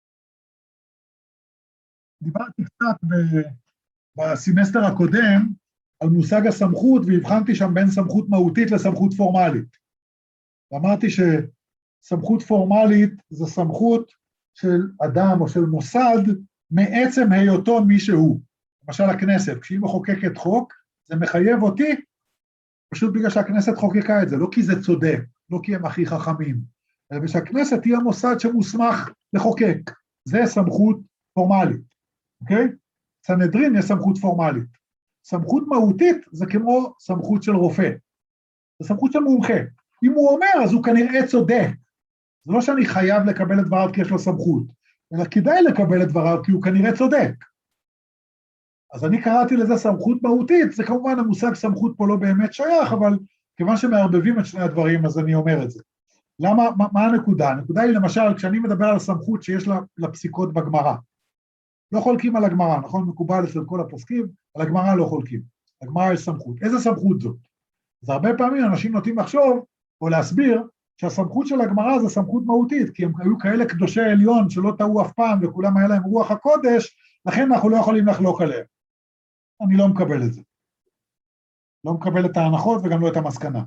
S1: דיברתי קצת בסמסטר הקודם על מושג הסמכות, והבחנתי שם בין סמכות מהותית לסמכות פורמלית. ואמרתי שסמכות פורמלית זה סמכות של אדם או של מוסד מעצם היותו מי שהוא. למשל הכנסת, כשהיא מחוקקת חוק, זה מחייב אותי, פשוט בגלל שהכנסת חוקקה את זה, לא כי זה צודק, לא כי הם הכי חכמים, אלא שהכנסת היא המוסד שמוסמך לחוקק. זה סמכות פורמלית, אוקיי? סנהדרין יש סמכות פורמלית. סמכות מהותית זה כמו סמכות של רופא. זה סמכות של מומחה. אם הוא אומר, אז הוא כנראה צודק. זה לא שאני חייב לקבל את דבריו כי יש לו סמכות, אלא כדאי לקבל את דבריו כי הוא כנראה צודק. אז אני קראתי לזה סמכות מהותית, זה כמובן המושג סמכות פה לא באמת שייך, אבל כיוון שמערבבים את שני הדברים, אז אני אומר את זה. למה, מה, מה הנקודה? הנקודה היא למשל, כשאני מדבר על סמכות שיש לה, לפסיקות בגמרא, לא חולקים על הגמרא, נכון? מקובל אצל כל הפוסקים, על הגמרא לא חולקים. הגמרא יש סמכות. איזה סמכות זאת? אז הרבה פעמים אנשים נוטים לחשוב, או להסביר, שהסמכות של הגמרא זה סמכות מהותית, כי הם היו כאלה קדושי עליון שלא טעו אף פעם, וכולם היה להם רוח הקודש, לכן אנחנו לא יכולים לחלוק עליהם. אני לא מקבל את זה. לא מקבל את ההנחות וגם לא את המסקנה.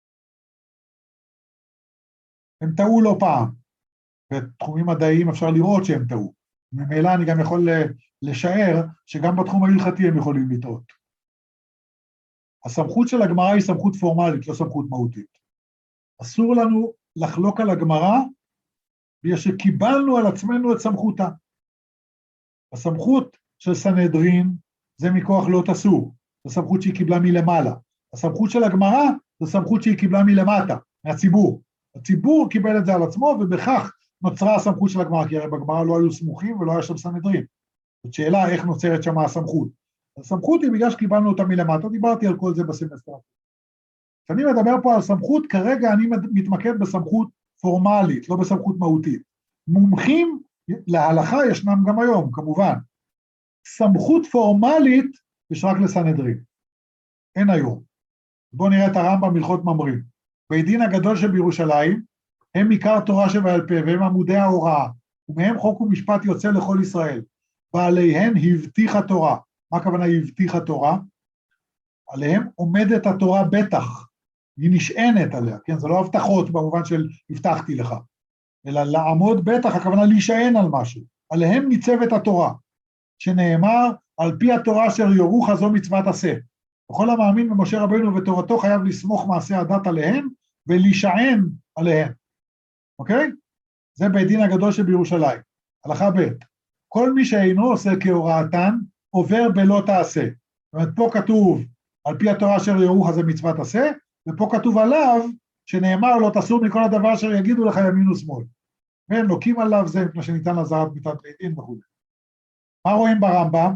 S1: הם טעו לא פעם. בתחומים מדעיים אפשר לראות שהם טעו. ממילא אני גם יכול לשער שגם בתחום ההלכתי הם יכולים לטעות. הסמכות של הגמרא היא סמכות פורמלית, לא סמכות מהותית. אסור לנו לחלוק על הגמרא, בגלל שקיבלנו על עצמנו את סמכותה. הסמכות של סנהדרין זה מכוח לא תסור, זו סמכות שהיא קיבלה מלמעלה. הסמכות של הגמרא זו סמכות שהיא קיבלה מלמטה, מהציבור. הציבור קיבל את זה על עצמו, ובכך נוצרה הסמכות של הגמרא, כי הרי בגמרא לא היו סמוכים ולא היה שם סנהדרין. זאת שאלה איך נוצרת שם הסמכות. הסמכות היא בגלל שקיבלנו אותה מלמטה, דיברתי על כל זה בסמסטר. כשאני מדבר פה על סמכות, כרגע אני מתמקד בסמכות פורמלית, לא בסמכות מהותית. מומחים להלכה ישנם גם היום, כמובן. סמכות פורמלית יש רק לסנהדרין. אין היום. בואו נראה את הרמב"ם בהלכות ממרים. בית דין הגדול שבירושלים, הם עיקר תורה שבעל פה, והם עמודי ההוראה, ומהם חוק ומשפט יוצא לכל ישראל. ועליהן הבטיחה תורה. מה הכוונה הבטיחה תורה? עליהם עומדת התורה בטח, היא נשענת עליה, כן? זה לא הבטחות במובן של הבטחתי לך, אלא לעמוד בטח, הכוונה להישען על משהו. עליהם ניצבת התורה, שנאמר, על פי התורה אשר יורוך זו מצוות עשה. וכל המאמין במשה רבינו ותורתו חייב לסמוך מעשי הדת עליהם, ולהישען עליהם. אוקיי? זה בית דין הגדול שבירושלים. הלכה ב' כל מי שאינו עושה כהוראתן, עובר בלא תעשה. זאת אומרת, פה כתוב, על פי התורה אשר יורוך זה מצוות עשה, ופה כתוב עליו, שנאמר לא תסור מכל הדבר אשר יגידו לך ימין ושמאל. והם לוקים עליו זה, מפני שניתן לזרת מיתת בית דין וכו'. מה רואים ברמב"ם?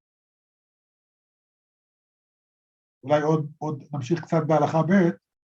S1: אולי עוד, עוד נמשיך קצת בהלכה ב'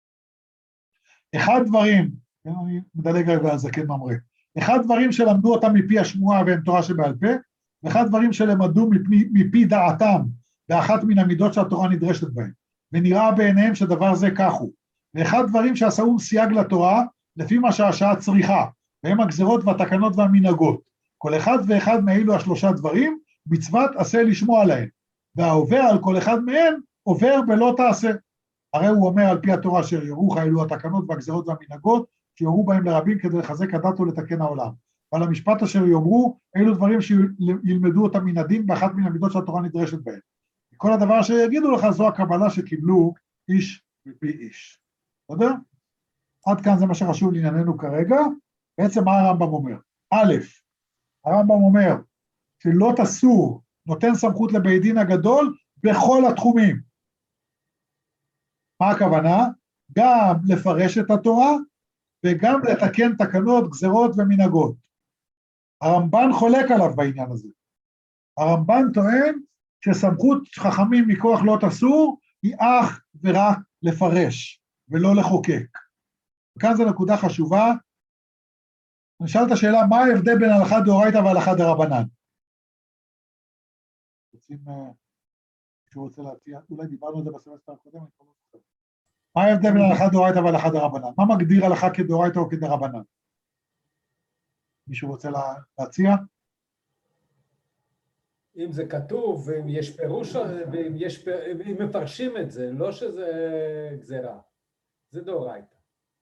S1: אחד דברים, אני מדלג רגע על זה כן ממראה, אחד דברים שלמדו אותם מפי השמועה והם תורה שבעל פה, ואחד דברים שלמדו מפי, מפי דעתם, באחת מן המידות שהתורה נדרשת בהם, ונראה בעיניהם שדבר זה כך הוא, ואחד דברים שעשאום סייג לתורה, לפי מה שהשעה צריכה, והם הגזרות והתקנות והמנהגות, כל אחד ואחד מאלו השלושה דברים, מצוות עשה לשמוע עליהם, והעובר על כל אחד מהם, עובר בלא תעשה. הרי הוא אומר על פי התורה אשר יורוך אלו התקנות והגזרות והמנהגות, שיורו בהם לרבים כדי לחזק הדת ולתקן העולם. ועל המשפט אשר יאמרו, אלו דברים שילמדו אותם מן הדין, באחת מן המידות שהתורה נדרשת בהם. כל הדבר שיגידו לך זו הקבלה שקיבלו איש מפי איש. אתה יודע? עד כאן זה מה שחשוב לענייננו כרגע. בעצם מה הרמב"ם אומר? א', הרמב"ם אומר שלא תסור, נותן סמכות לבית דין הגדול בכל התחומים. מה הכוונה? גם לפרש את התורה וגם לתקן תקנות, גזרות ומנהגות. הרמב"ן חולק עליו בעניין הזה. הרמב"ן טוען שסמכות חכמים מכוח לא תסור היא אך ורק לפרש ולא לחוקק. וכאן זו נקודה חשובה. נשאל את השאלה, מה ההבדל בין הלכה דאורייתא והלכה דרבנן? רוצים, שהוא רוצה להציע, אולי דיברנו על זה בסמסטר הקודם, מה ההבדל בין הלכה דאורייתא והלכה דרבנן? מה מגדיר הלכה כדאורייתא או כדרבנן? מישהו רוצה להציע?
S3: אם זה כתוב, ואם יש פירוש, ואם יש, ואם מפרשים את זה, לא שזה גזירה, זה דאורייתא.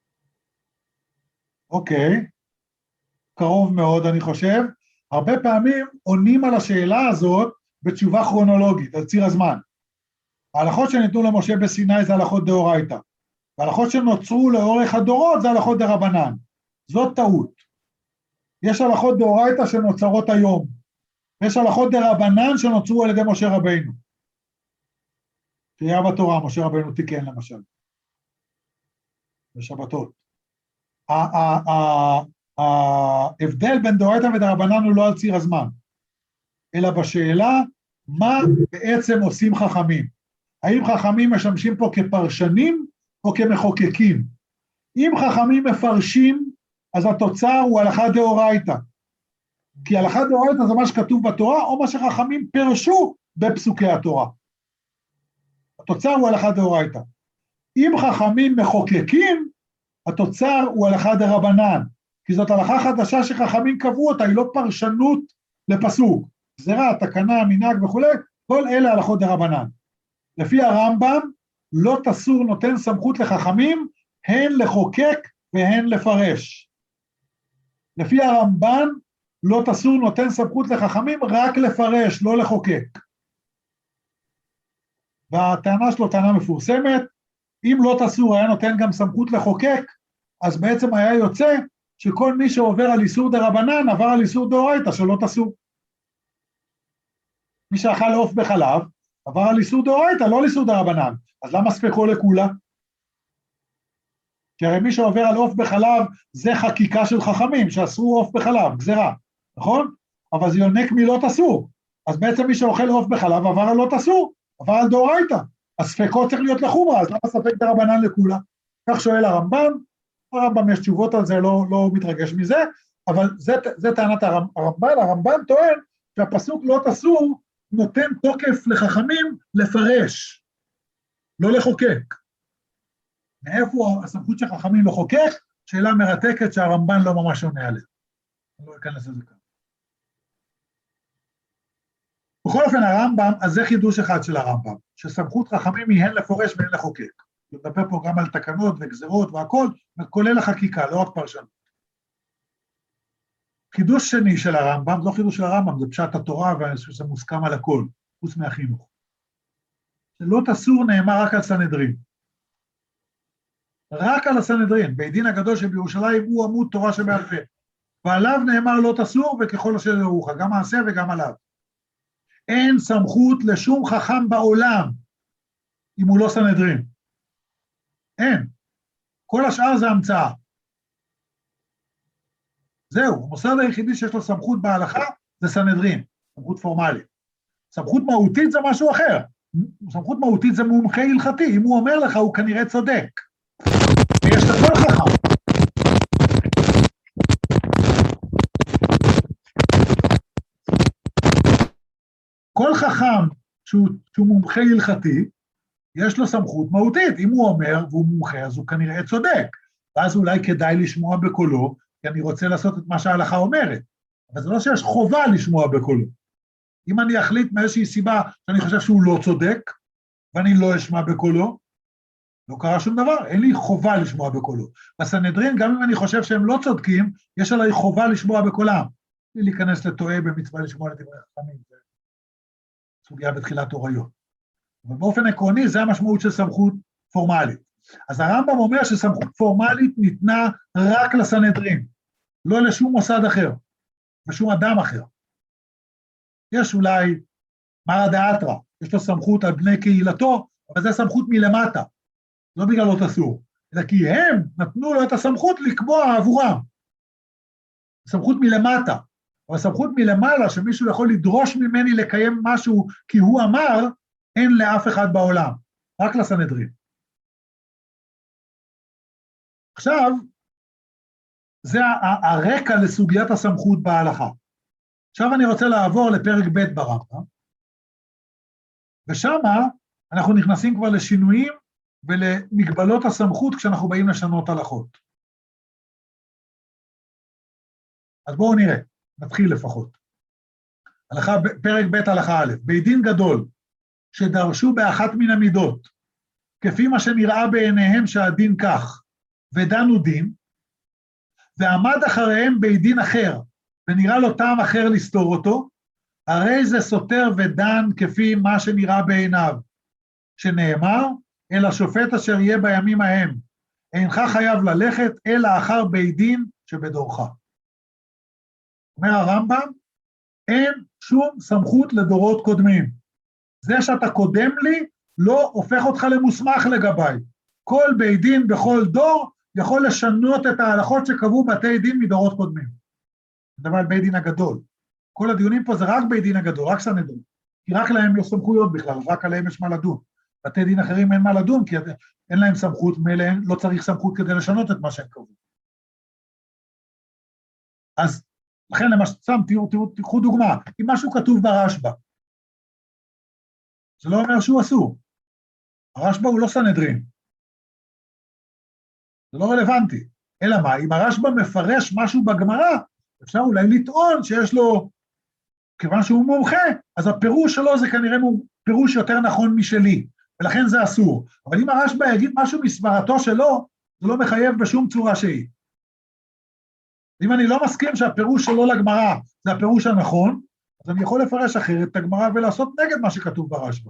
S1: אוקיי, קרוב מאוד אני חושב. הרבה פעמים עונים על השאלה הזאת בתשובה כרונולוגית, על ציר הזמן. ההלכות שניתנו למשה בסיני זה הלכות דאורייתא, וההלכות שנוצרו לאורך הדורות זה הלכות דרבנן. זאת טעות. יש הלכות דאורייתא שנוצרות היום, ויש הלכות דרבנן שנוצרו על ידי משה רבינו. קריאה בתורה, משה רבינו תיקן למשל. בשבתות. ההבדל בין דאורייתא ודרבנן הוא לא על ציר הזמן, אלא בשאלה מה בעצם עושים חכמים. האם חכמים משמשים פה כפרשנים או כמחוקקים? אם חכמים מפרשים, אז התוצר הוא הלכה דאורייתא. כי הלכה דאורייתא זה מה שכתוב בתורה, או מה שחכמים פרשו בפסוקי התורה. התוצר הוא הלכה דאורייתא. אם חכמים מחוקקים, התוצר הוא הלכה דרבנן. כי זאת הלכה חדשה שחכמים קבעו אותה, היא לא פרשנות לפסוק. גזירה, תקנה, מנהג וכו', כל אלה הלכות דרבנן. לפי הרמב"ם, לא תסור נותן סמכות לחכמים, הן לחוקק והן לפרש. לפי הרמב"ן, לא תסור נותן סמכות לחכמים, רק לפרש, לא לחוקק. והטענה שלו טענה מפורסמת, אם לא תסור היה נותן גם סמכות לחוקק, אז בעצם היה יוצא שכל מי שעובר על איסור דרבנן, עבר על איסור דאורייתא, שלא תסור. מי שאכל עוף בחלב, עבר על איסור דאורייתא, לא על איסור דרבנן. אז למה ספקו לכולה? כי הרי מי שעובר על עוף בחלב, זה חקיקה של חכמים, שאסרו עוף בחלב, גזירה, נכון? אבל זה יונק מלא תסור. אז בעצם מי שאוכל עוף בחלב, עבר על לא תסור, עבר על דאורייתא. הספקות צריך להיות לחומרה, אז למה ספק דרבנן לכולה? כך שואל הרמב"ם, הרמב"ם יש תשובות על זה, לא, לא מתרגש מזה, אבל זה, זה טענת הרמב"ם, הרמב"ם טוען שהפסוק לא תסור, נותן תוקף לחכמים לפרש, לא לחוקק. מאיפה הסמכות של חכמים לחוקק? שאלה מרתקת שהרמב"ן לא ממש עונה עליה. אני לא אכנס לזה כאן. בכל אופן הרמב"ם, אז זה חידוש אחד של הרמב"ם, שסמכות חכמים היא הן לפורש והן לחוקק. הוא מדבר פה גם על תקנות וגזרות והכל, כולל החקיקה, לא רק פרשנות. חידוש שני של הרמב"ם, לא חידוש של הרמב"ם, זה פשט התורה, וזה מוסכם על הכל, חוץ מהחינוך. שלא תסור נאמר רק על סנהדרין. רק על הסנהדרין, בית דין הגדול שבירושלים הוא עמוד תורה שבעל פה. ועליו נאמר לא תסור וככל אשר יורוך, גם מעשה וגם עליו. אין סמכות לשום חכם בעולם, אם הוא לא סנהדרין. אין. כל השאר זה המצאה. זהו, המוסד היחידי שיש לו סמכות בהלכה זה סנהדרין, סמכות פורמלית. סמכות מהותית זה משהו אחר. סמכות מהותית זה מומחה הלכתי, אם הוא אומר לך הוא כנראה צודק. ויש לכל חכם. כל חכם שהוא, שהוא מומחה הלכתי, יש לו סמכות מהותית. אם הוא אומר והוא מומחה, אז הוא כנראה צודק. ואז אולי כדאי לשמוע בקולו, כי אני רוצה לעשות את מה שההלכה אומרת. אבל זה לא שיש חובה לשמוע בקולו. אם אני אחליט מאיזושהי סיבה שאני חושב שהוא לא צודק, ואני לא אשמע בקולו, לא קרה שום דבר, אין לי חובה לשמוע בקולו. בסנהדרין, גם אם אני חושב שהם לא צודקים, יש עליי חובה לשמוע בקולם. בלי להיכנס לטועה במצווה לשמוע לדברי חכמים, זה סוגיה בתחילת הוריות. אבל באופן עקרוני, זה המשמעות של סמכות פורמלית. אז הרמב"ם אומר שסמכות פורמלית ניתנה רק לסנהדרין, לא לשום מוסד אחר, ושום אדם אחר. יש אולי מרא דאתרא, יש לו סמכות על בני קהילתו, אבל זה סמכות מלמטה, לא בגלל לא תסור, אלא כי הם נתנו לו את הסמכות לקבוע עבורם. סמכות מלמטה, אבל סמכות מלמעלה, שמישהו יכול לדרוש ממני לקיים משהו כי הוא אמר, אין לאף אחד בעולם, רק לסנהדרין. עכשיו, זה הרקע לסוגיית הסמכות בהלכה. עכשיו אני רוצה לעבור לפרק ב' ברמב"ם, ושם אנחנו נכנסים כבר לשינויים ולמגבלות הסמכות כשאנחנו באים לשנות הלכות. אז בואו נראה, נתחיל לפחות. הלכה, פרק ב' הלכה א', בית דין גדול שדרשו באחת מן המידות, כפי מה שנראה בעיניהם שהדין כך, ודנו דין, ועמד אחריהם בית דין אחר, ונראה לו טעם אחר לסתור אותו, הרי זה סותר ודן כפי מה שנראה בעיניו, שנאמר, אל השופט אשר יהיה בימים ההם, אינך חייב ללכת, אלא אחר בית דין שבדורך. אומר הרמב"ם, אין שום סמכות לדורות קודמים. זה שאתה קודם לי, לא הופך אותך למוסמך לגביי. כל בית דין בכל דור, יכול לשנות את ההלכות שקבעו בתי דין מדורות קודמים. זה דבר על בית דין הגדול. כל הדיונים פה זה רק בית דין הגדול, רק סנהדרין. כי רק להם יש סמכויות בכלל, רק עליהם יש מה לדון. בתי דין אחרים אין מה לדון, כי אין להם סמכות, מאליהם לא צריך סמכות כדי לשנות את מה שהם קבעו. אז לכן למשל, תראו, תראו, תראו דוגמה, אם משהו כתוב ברשב"א, זה לא אומר שהוא אסור. הרשב"א הוא לא סנהדרין. זה לא רלוונטי. אלא מה, אם הרשב"א מפרש משהו בגמרא, אפשר אולי לטעון שיש לו, כיוון שהוא מומחה, אז הפירוש שלו זה כנראה פירוש יותר נכון משלי, ולכן זה אסור. אבל אם הרשב"א יגיד משהו מסברתו שלו, זה לא מחייב בשום צורה שהיא. אם אני לא מסכים שהפירוש שלו לגמרא זה הפירוש הנכון, אז אני יכול לפרש אחרת את הגמרא ולעשות נגד מה שכתוב ברשב"א.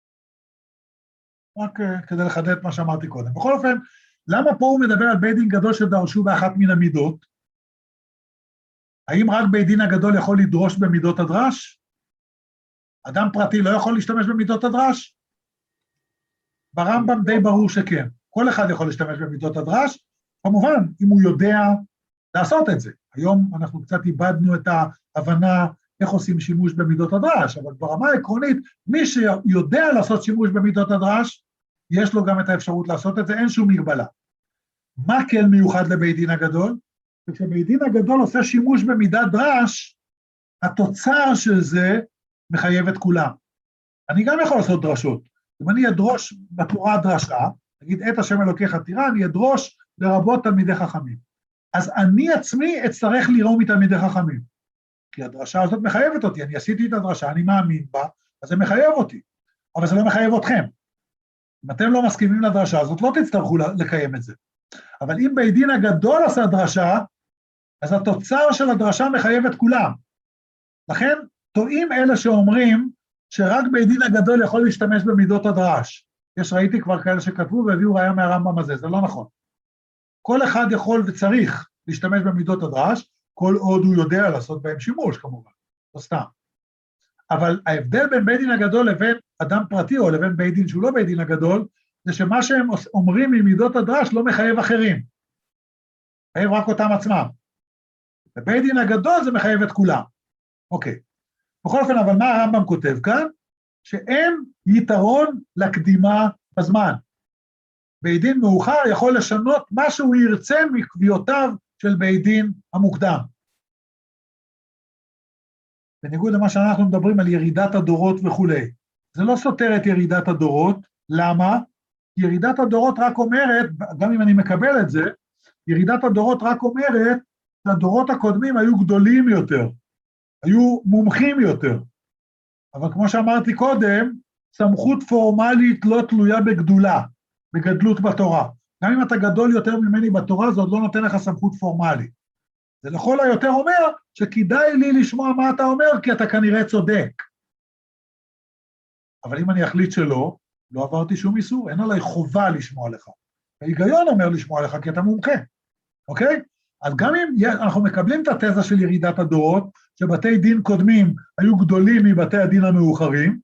S1: רק uh, כדי לחדד מה שאמרתי קודם. בכל אופן, למה פה הוא מדבר על בית דין גדול שדרשו באחת מן המידות? האם רק בית דין הגדול יכול לדרוש במידות הדרש? אדם פרטי לא יכול להשתמש במידות הדרש? ברמב"ם די ברור שכן. כל אחד יכול להשתמש במידות הדרש, כמובן, אם הוא יודע לעשות את זה. היום אנחנו קצת איבדנו את ההבנה איך עושים שימוש במידות הדרש, אבל ברמה העקרונית, מי שיודע לעשות שימוש במידות הדרש, יש לו גם את האפשרות לעשות את זה, אין שום מגבלה. מה כן מיוחד לבית דין הגדול? וכשבית דין הגדול עושה שימוש במידת דרש, התוצר של זה מחייב את כולם. אני גם יכול לעשות דרשות. אם אני אדרוש בתורה דרשה, נגיד את השם אלוקיך תירא, אני אדרוש לרבות תלמידי חכמים. אז אני עצמי אצטרך לראות מתלמידי חכמים. כי הדרשה הזאת מחייבת אותי, אני עשיתי את הדרשה, אני מאמין בה, אז זה מחייב אותי. אבל זה לא מחייב אתכם. אם אתם לא מסכימים לדרשה הזאת, לא תצטרכו לקיים את זה. אבל אם בית דין הגדול עשה דרשה, אז התוצר של הדרשה מחייב את כולם. לכן, טועים אלה שאומרים שרק בית דין הגדול יכול להשתמש במידות הדרש. יש, ראיתי כבר כאלה שכתבו והביאו ראיה מהרמב"ם הזה, זה לא נכון. כל אחד יכול וצריך להשתמש במידות הדרש, כל עוד הוא יודע לעשות בהם שימוש כמובן, לא סתם. אבל ההבדל בין בית דין הגדול לבין אדם פרטי או לבין בית דין שהוא לא בית דין הגדול, זה שמה שהם אומרים ממידות הדרש לא מחייב אחרים. מחייב רק אותם עצמם. בבית דין הגדול זה מחייב את כולם. אוקיי. בכל אופן, אבל מה הרמב"ם כותב כאן? שאין יתרון לקדימה בזמן. בית דין מאוחר יכול לשנות מה שהוא ירצה מקביעותיו של בית דין המוקדם. בניגוד למה שאנחנו מדברים על ירידת הדורות וכו'. זה לא סותר את ירידת הדורות. למה? ירידת הדורות רק אומרת, גם אם אני מקבל את זה, ירידת הדורות רק אומרת שהדורות הקודמים היו גדולים יותר, היו מומחים יותר. אבל כמו שאמרתי קודם, סמכות פורמלית לא תלויה בגדולה, בגדלות בתורה. גם אם אתה גדול יותר ממני בתורה, זה עוד לא נותן לך סמכות פורמלית. זה לכל היותר אומר שכדאי לי לשמוע מה אתה אומר, כי אתה כנראה צודק. אבל אם אני אחליט שלא, לא עברתי שום איסור, אין עליי חובה לשמוע לך. ההיגיון אומר לשמוע לך, כי אתה מומחה, אוקיי? אז גם אם אנחנו מקבלים את התזה של ירידת הדורות, שבתי דין קודמים היו גדולים מבתי הדין המאוחרים,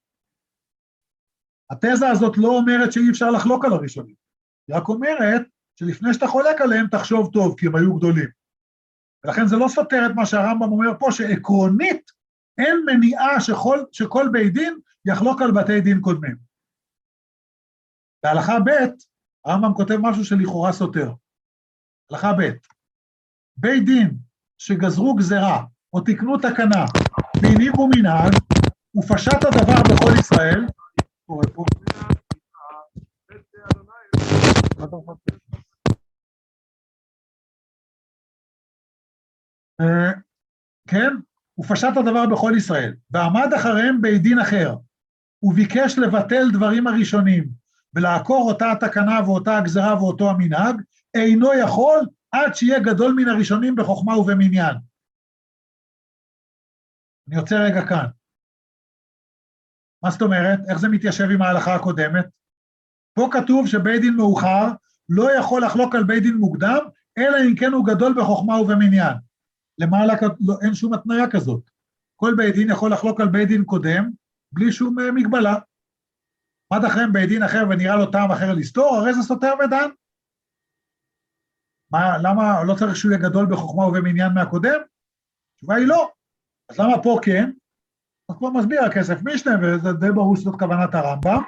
S1: התזה הזאת לא אומרת שאי אפשר לחלוק על הראשונים. היא רק אומרת שלפני שאתה חולק עליהם, תחשוב טוב, כי הם היו גדולים. ולכן זה לא סותר את מה שהרמב"ם אומר פה, שעקרונית אין מניעה שכל, שכל בית דין יחלוק על בתי דין קודמים. בהלכה ב' הרמב"ם כותב משהו שלכאורה סותר. הלכה ב' בית דין שגזרו גזרה או תקנו תקנה והניחו מנהג ופשט הדבר בכל ישראל, כן, ופשט הדבר בכל ישראל, ועמד אחריהם בית דין אחר, וביקש לבטל דברים הראשונים, ולעקור אותה התקנה ואותה הגזרה ואותו המנהג, אינו יכול עד שיהיה גדול מן הראשונים בחוכמה ובמניין. אני יוצא רגע כאן. מה זאת אומרת? איך זה מתיישב עם ההלכה הקודמת? פה כתוב שבית דין מאוחר לא יכול לחלוק על בית דין מוקדם, אלא אם כן הוא גדול בחוכמה ובמניין. למעלה לא, אין שום התניה כזאת. כל בית דין יכול לחלוק על בית דין קודם, בלי שום מגבלה. עד אחריהם בית דין אחר ונראה לו טעם אחר לסתור, הרי זה סותר ודן. מה, למה לא צריך שהוא יהיה גדול בחוכמה ובמניין מהקודם? התשובה היא לא. אז למה פה כן? אז פה מסביר הכסף משנה, וזה די ברור שזאת כוונת הרמב"ם.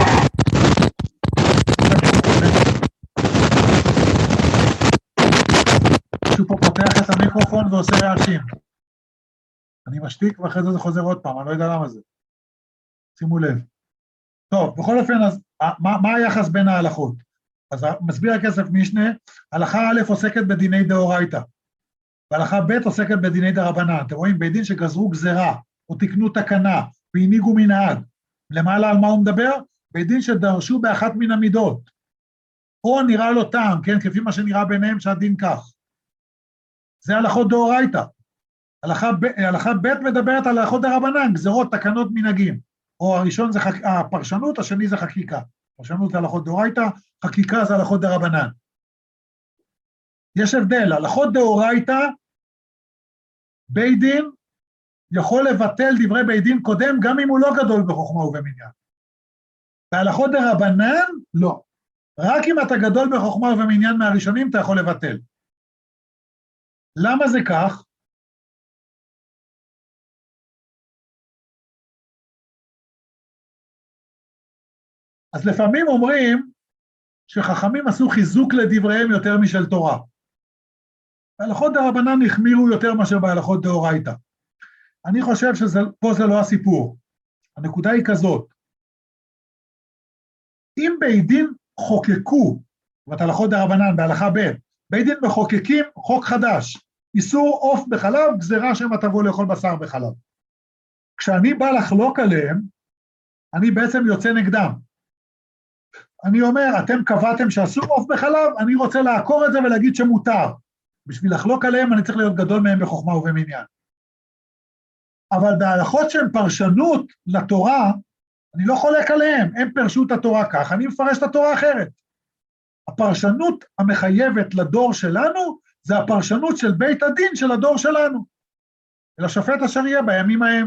S1: שהוא פה פותח את המיקרופון ועושה רעשים. אני משתיק ואחרי זה זה חוזר עוד פעם, אני לא יודע למה זה. שימו לב. טוב, בכל אופן, אז מה, מה היחס בין ההלכות? אז מסביר הכסף משנה, הלכה א' עוסקת בדיני דאורייתא, והלכה ב' עוסקת בדיני דרבנן. אתם רואים, בית דין שגזרו גזרה, או תקנו תקנה, והנהיגו מנהג. למעלה על מה הוא מדבר? בית דין שדרשו באחת מן המידות. או נראה לו טעם, כן, כפי מה שנראה ביניהם שהדין כך. זה הלכות דאורייתא. הלכה, הלכה ב' מדברת על הלכות דרבנן, גזרות, תקנות, מנהגים. או הראשון זה חק... הפרשנות, השני זה חקיקה. פרשנות זה הלכות דאורייתא, חקיקה זה הלכות דרבנן. יש הבדל, הלכות דאורייתא, בית דין יכול לבטל דברי בית דין קודם, גם אם הוא לא גדול בחוכמה ובמניין. בהלכות דרבנן, לא. רק אם אתה גדול בחוכמה ובמניין מהראשונים, אתה יכול לבטל. למה זה כך? אז לפעמים אומרים שחכמים עשו חיזוק לדבריהם יותר משל תורה. בהלכות דרבנן החמירו יותר מאשר בהלכות דאורייתא. אני חושב שפה זה לא הסיפור. הנקודה היא כזאת. אם בית דין חוקקו, ואת הלכות דרבנן בהלכה ב', בית דין מחוקקים חוק חדש, איסור עוף בחלב, גזירה שמה תבוא לאכול בשר בחלב. כשאני בא לחלוק עליהם, אני בעצם יוצא נגדם. אני אומר, אתם קבעתם שאסור עוף בחלב, אני רוצה לעקור את זה ולהגיד שמותר. בשביל לחלוק עליהם אני צריך להיות גדול מהם בחוכמה ובמניין. אבל בהלכות שהן פרשנות לתורה, אני לא חולק עליהם, הם פרשו את התורה כך, אני מפרש את התורה אחרת. הפרשנות המחייבת לדור שלנו, זה הפרשנות של בית הדין של הדור שלנו, אל השופט אשר יהיה בימים ההם.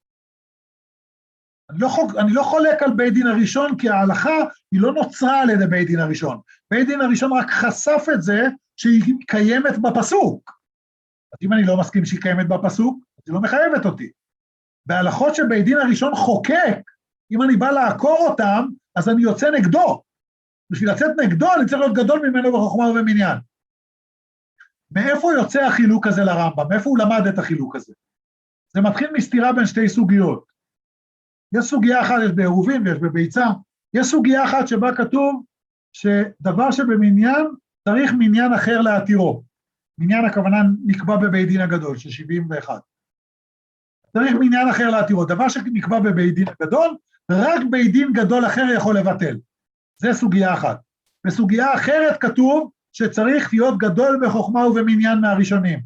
S1: אני לא, חוק, אני לא חולק על בית דין הראשון, כי ההלכה היא לא נוצרה על ידי בית דין הראשון. בית דין הראשון רק חשף את זה שהיא קיימת בפסוק. אז אם אני לא מסכים שהיא קיימת בפסוק, היא לא מחייבת אותי. בהלכות שבית דין הראשון חוקק, אם אני בא לעקור אותם, אז אני יוצא נגדו. בשביל לצאת נגדו, אני צריך להיות גדול ממנו בחוכמה ובמניין. מאיפה יוצא החילוק הזה לרמב"ם? מאיפה הוא למד את החילוק הזה? זה מתחיל מסתירה בין שתי סוגיות. יש סוגיה אחת, יש בעירובין ויש בביצה, יש סוגיה אחת שבה כתוב שדבר שבמניין צריך מניין אחר להתירו. מניין הכוונה נקבע בבית דין הגדול, של שבעים ואחת. צריך מניין אחר להתירו. דבר שנקבע בבית דין הגדול, רק בית דין גדול אחר יכול לבטל. זה סוגיה אחת. בסוגיה אחרת כתוב שצריך להיות גדול בחוכמה ובמניין מהראשונים.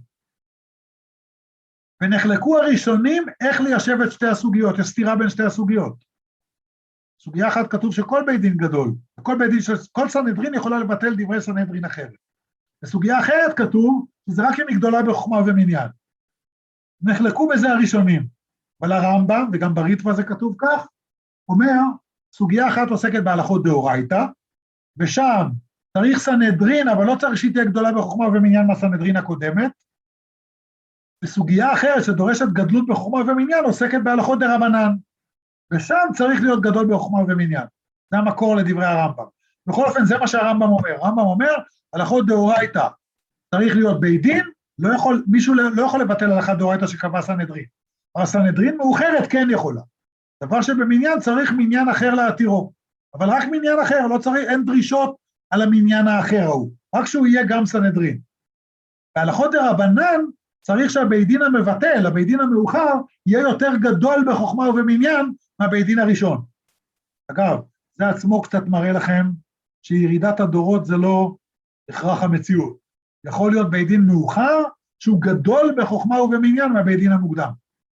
S1: ונחלקו הראשונים איך ליישב את שתי הסוגיות, יש סתירה בין שתי הסוגיות. סוגיה אחת כתוב שכל בית דין גדול, כל בית דין, כל סנהדרין יכולה לבטל דברי סנהדרין אחרת. בסוגיה אחרת כתוב שזה רק אם היא גדולה בחוכמה ובמניין. נחלקו בזה הראשונים, אבל הרמב"ם, וגם בריטב"א זה כתוב כך, אומר, סוגיה אחת עוסקת בהלכות דאורייתא, ושם צריך סנהדרין, אבל לא צריך שהיא תהיה גדולה בחוכמה ובמניין מהסנהדרין הקודמת, וסוגיה אחרת שדורשת גדלות בחוכמה ובמניין, עוסקת בהלכות דרבנן, ושם צריך להיות גדול בחוכמה ובמניין. זה המקור לדברי הרמב"ם. בכל אופן, זה מה שהרמב"ם אומר. הרמב"ם אומר, הלכות דאורייתא צריך להיות בית דין, לא יכול, מישהו לא יכול לבטל הלכת דאורייתא שקבע סנהדרין. אבל סנהדרין מאוחרת כן יכולה. דבר שבמניין צריך מניין אחר להתירו. אבל רק מניין אחר, לא צריך, אין דרישות על המניין האחר ההוא. רק שהוא יהיה גם סנהדרין. בהלכות דרבנן, צריך שהבית דין המבטל, הבית דין המאוחר, יהיה יותר גדול בחוכמה ובמניין מהבית דין הראשון. אגב, זה עצמו קצת מראה לכם שירידת הדורות זה לא הכרח המציאות. יכול להיות בית דין מאוחר שהוא גדול בחוכמה ובמניין מהבית דין המוקדם.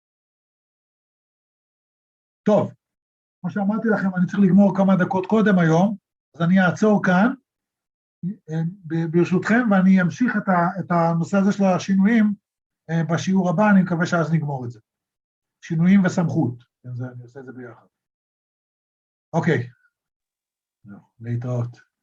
S1: טוב, כמו שאמרתי לכם, אני צריך לגמור כמה דקות קודם היום, אז אני אעצור כאן, ברשותכם, ואני אמשיך את, ה, את הנושא הזה של השינויים, בשיעור הבא, אני מקווה שאז נגמור את זה. שינויים וסמכות, אני עושה את זה ביחד. אוקיי, להתראות.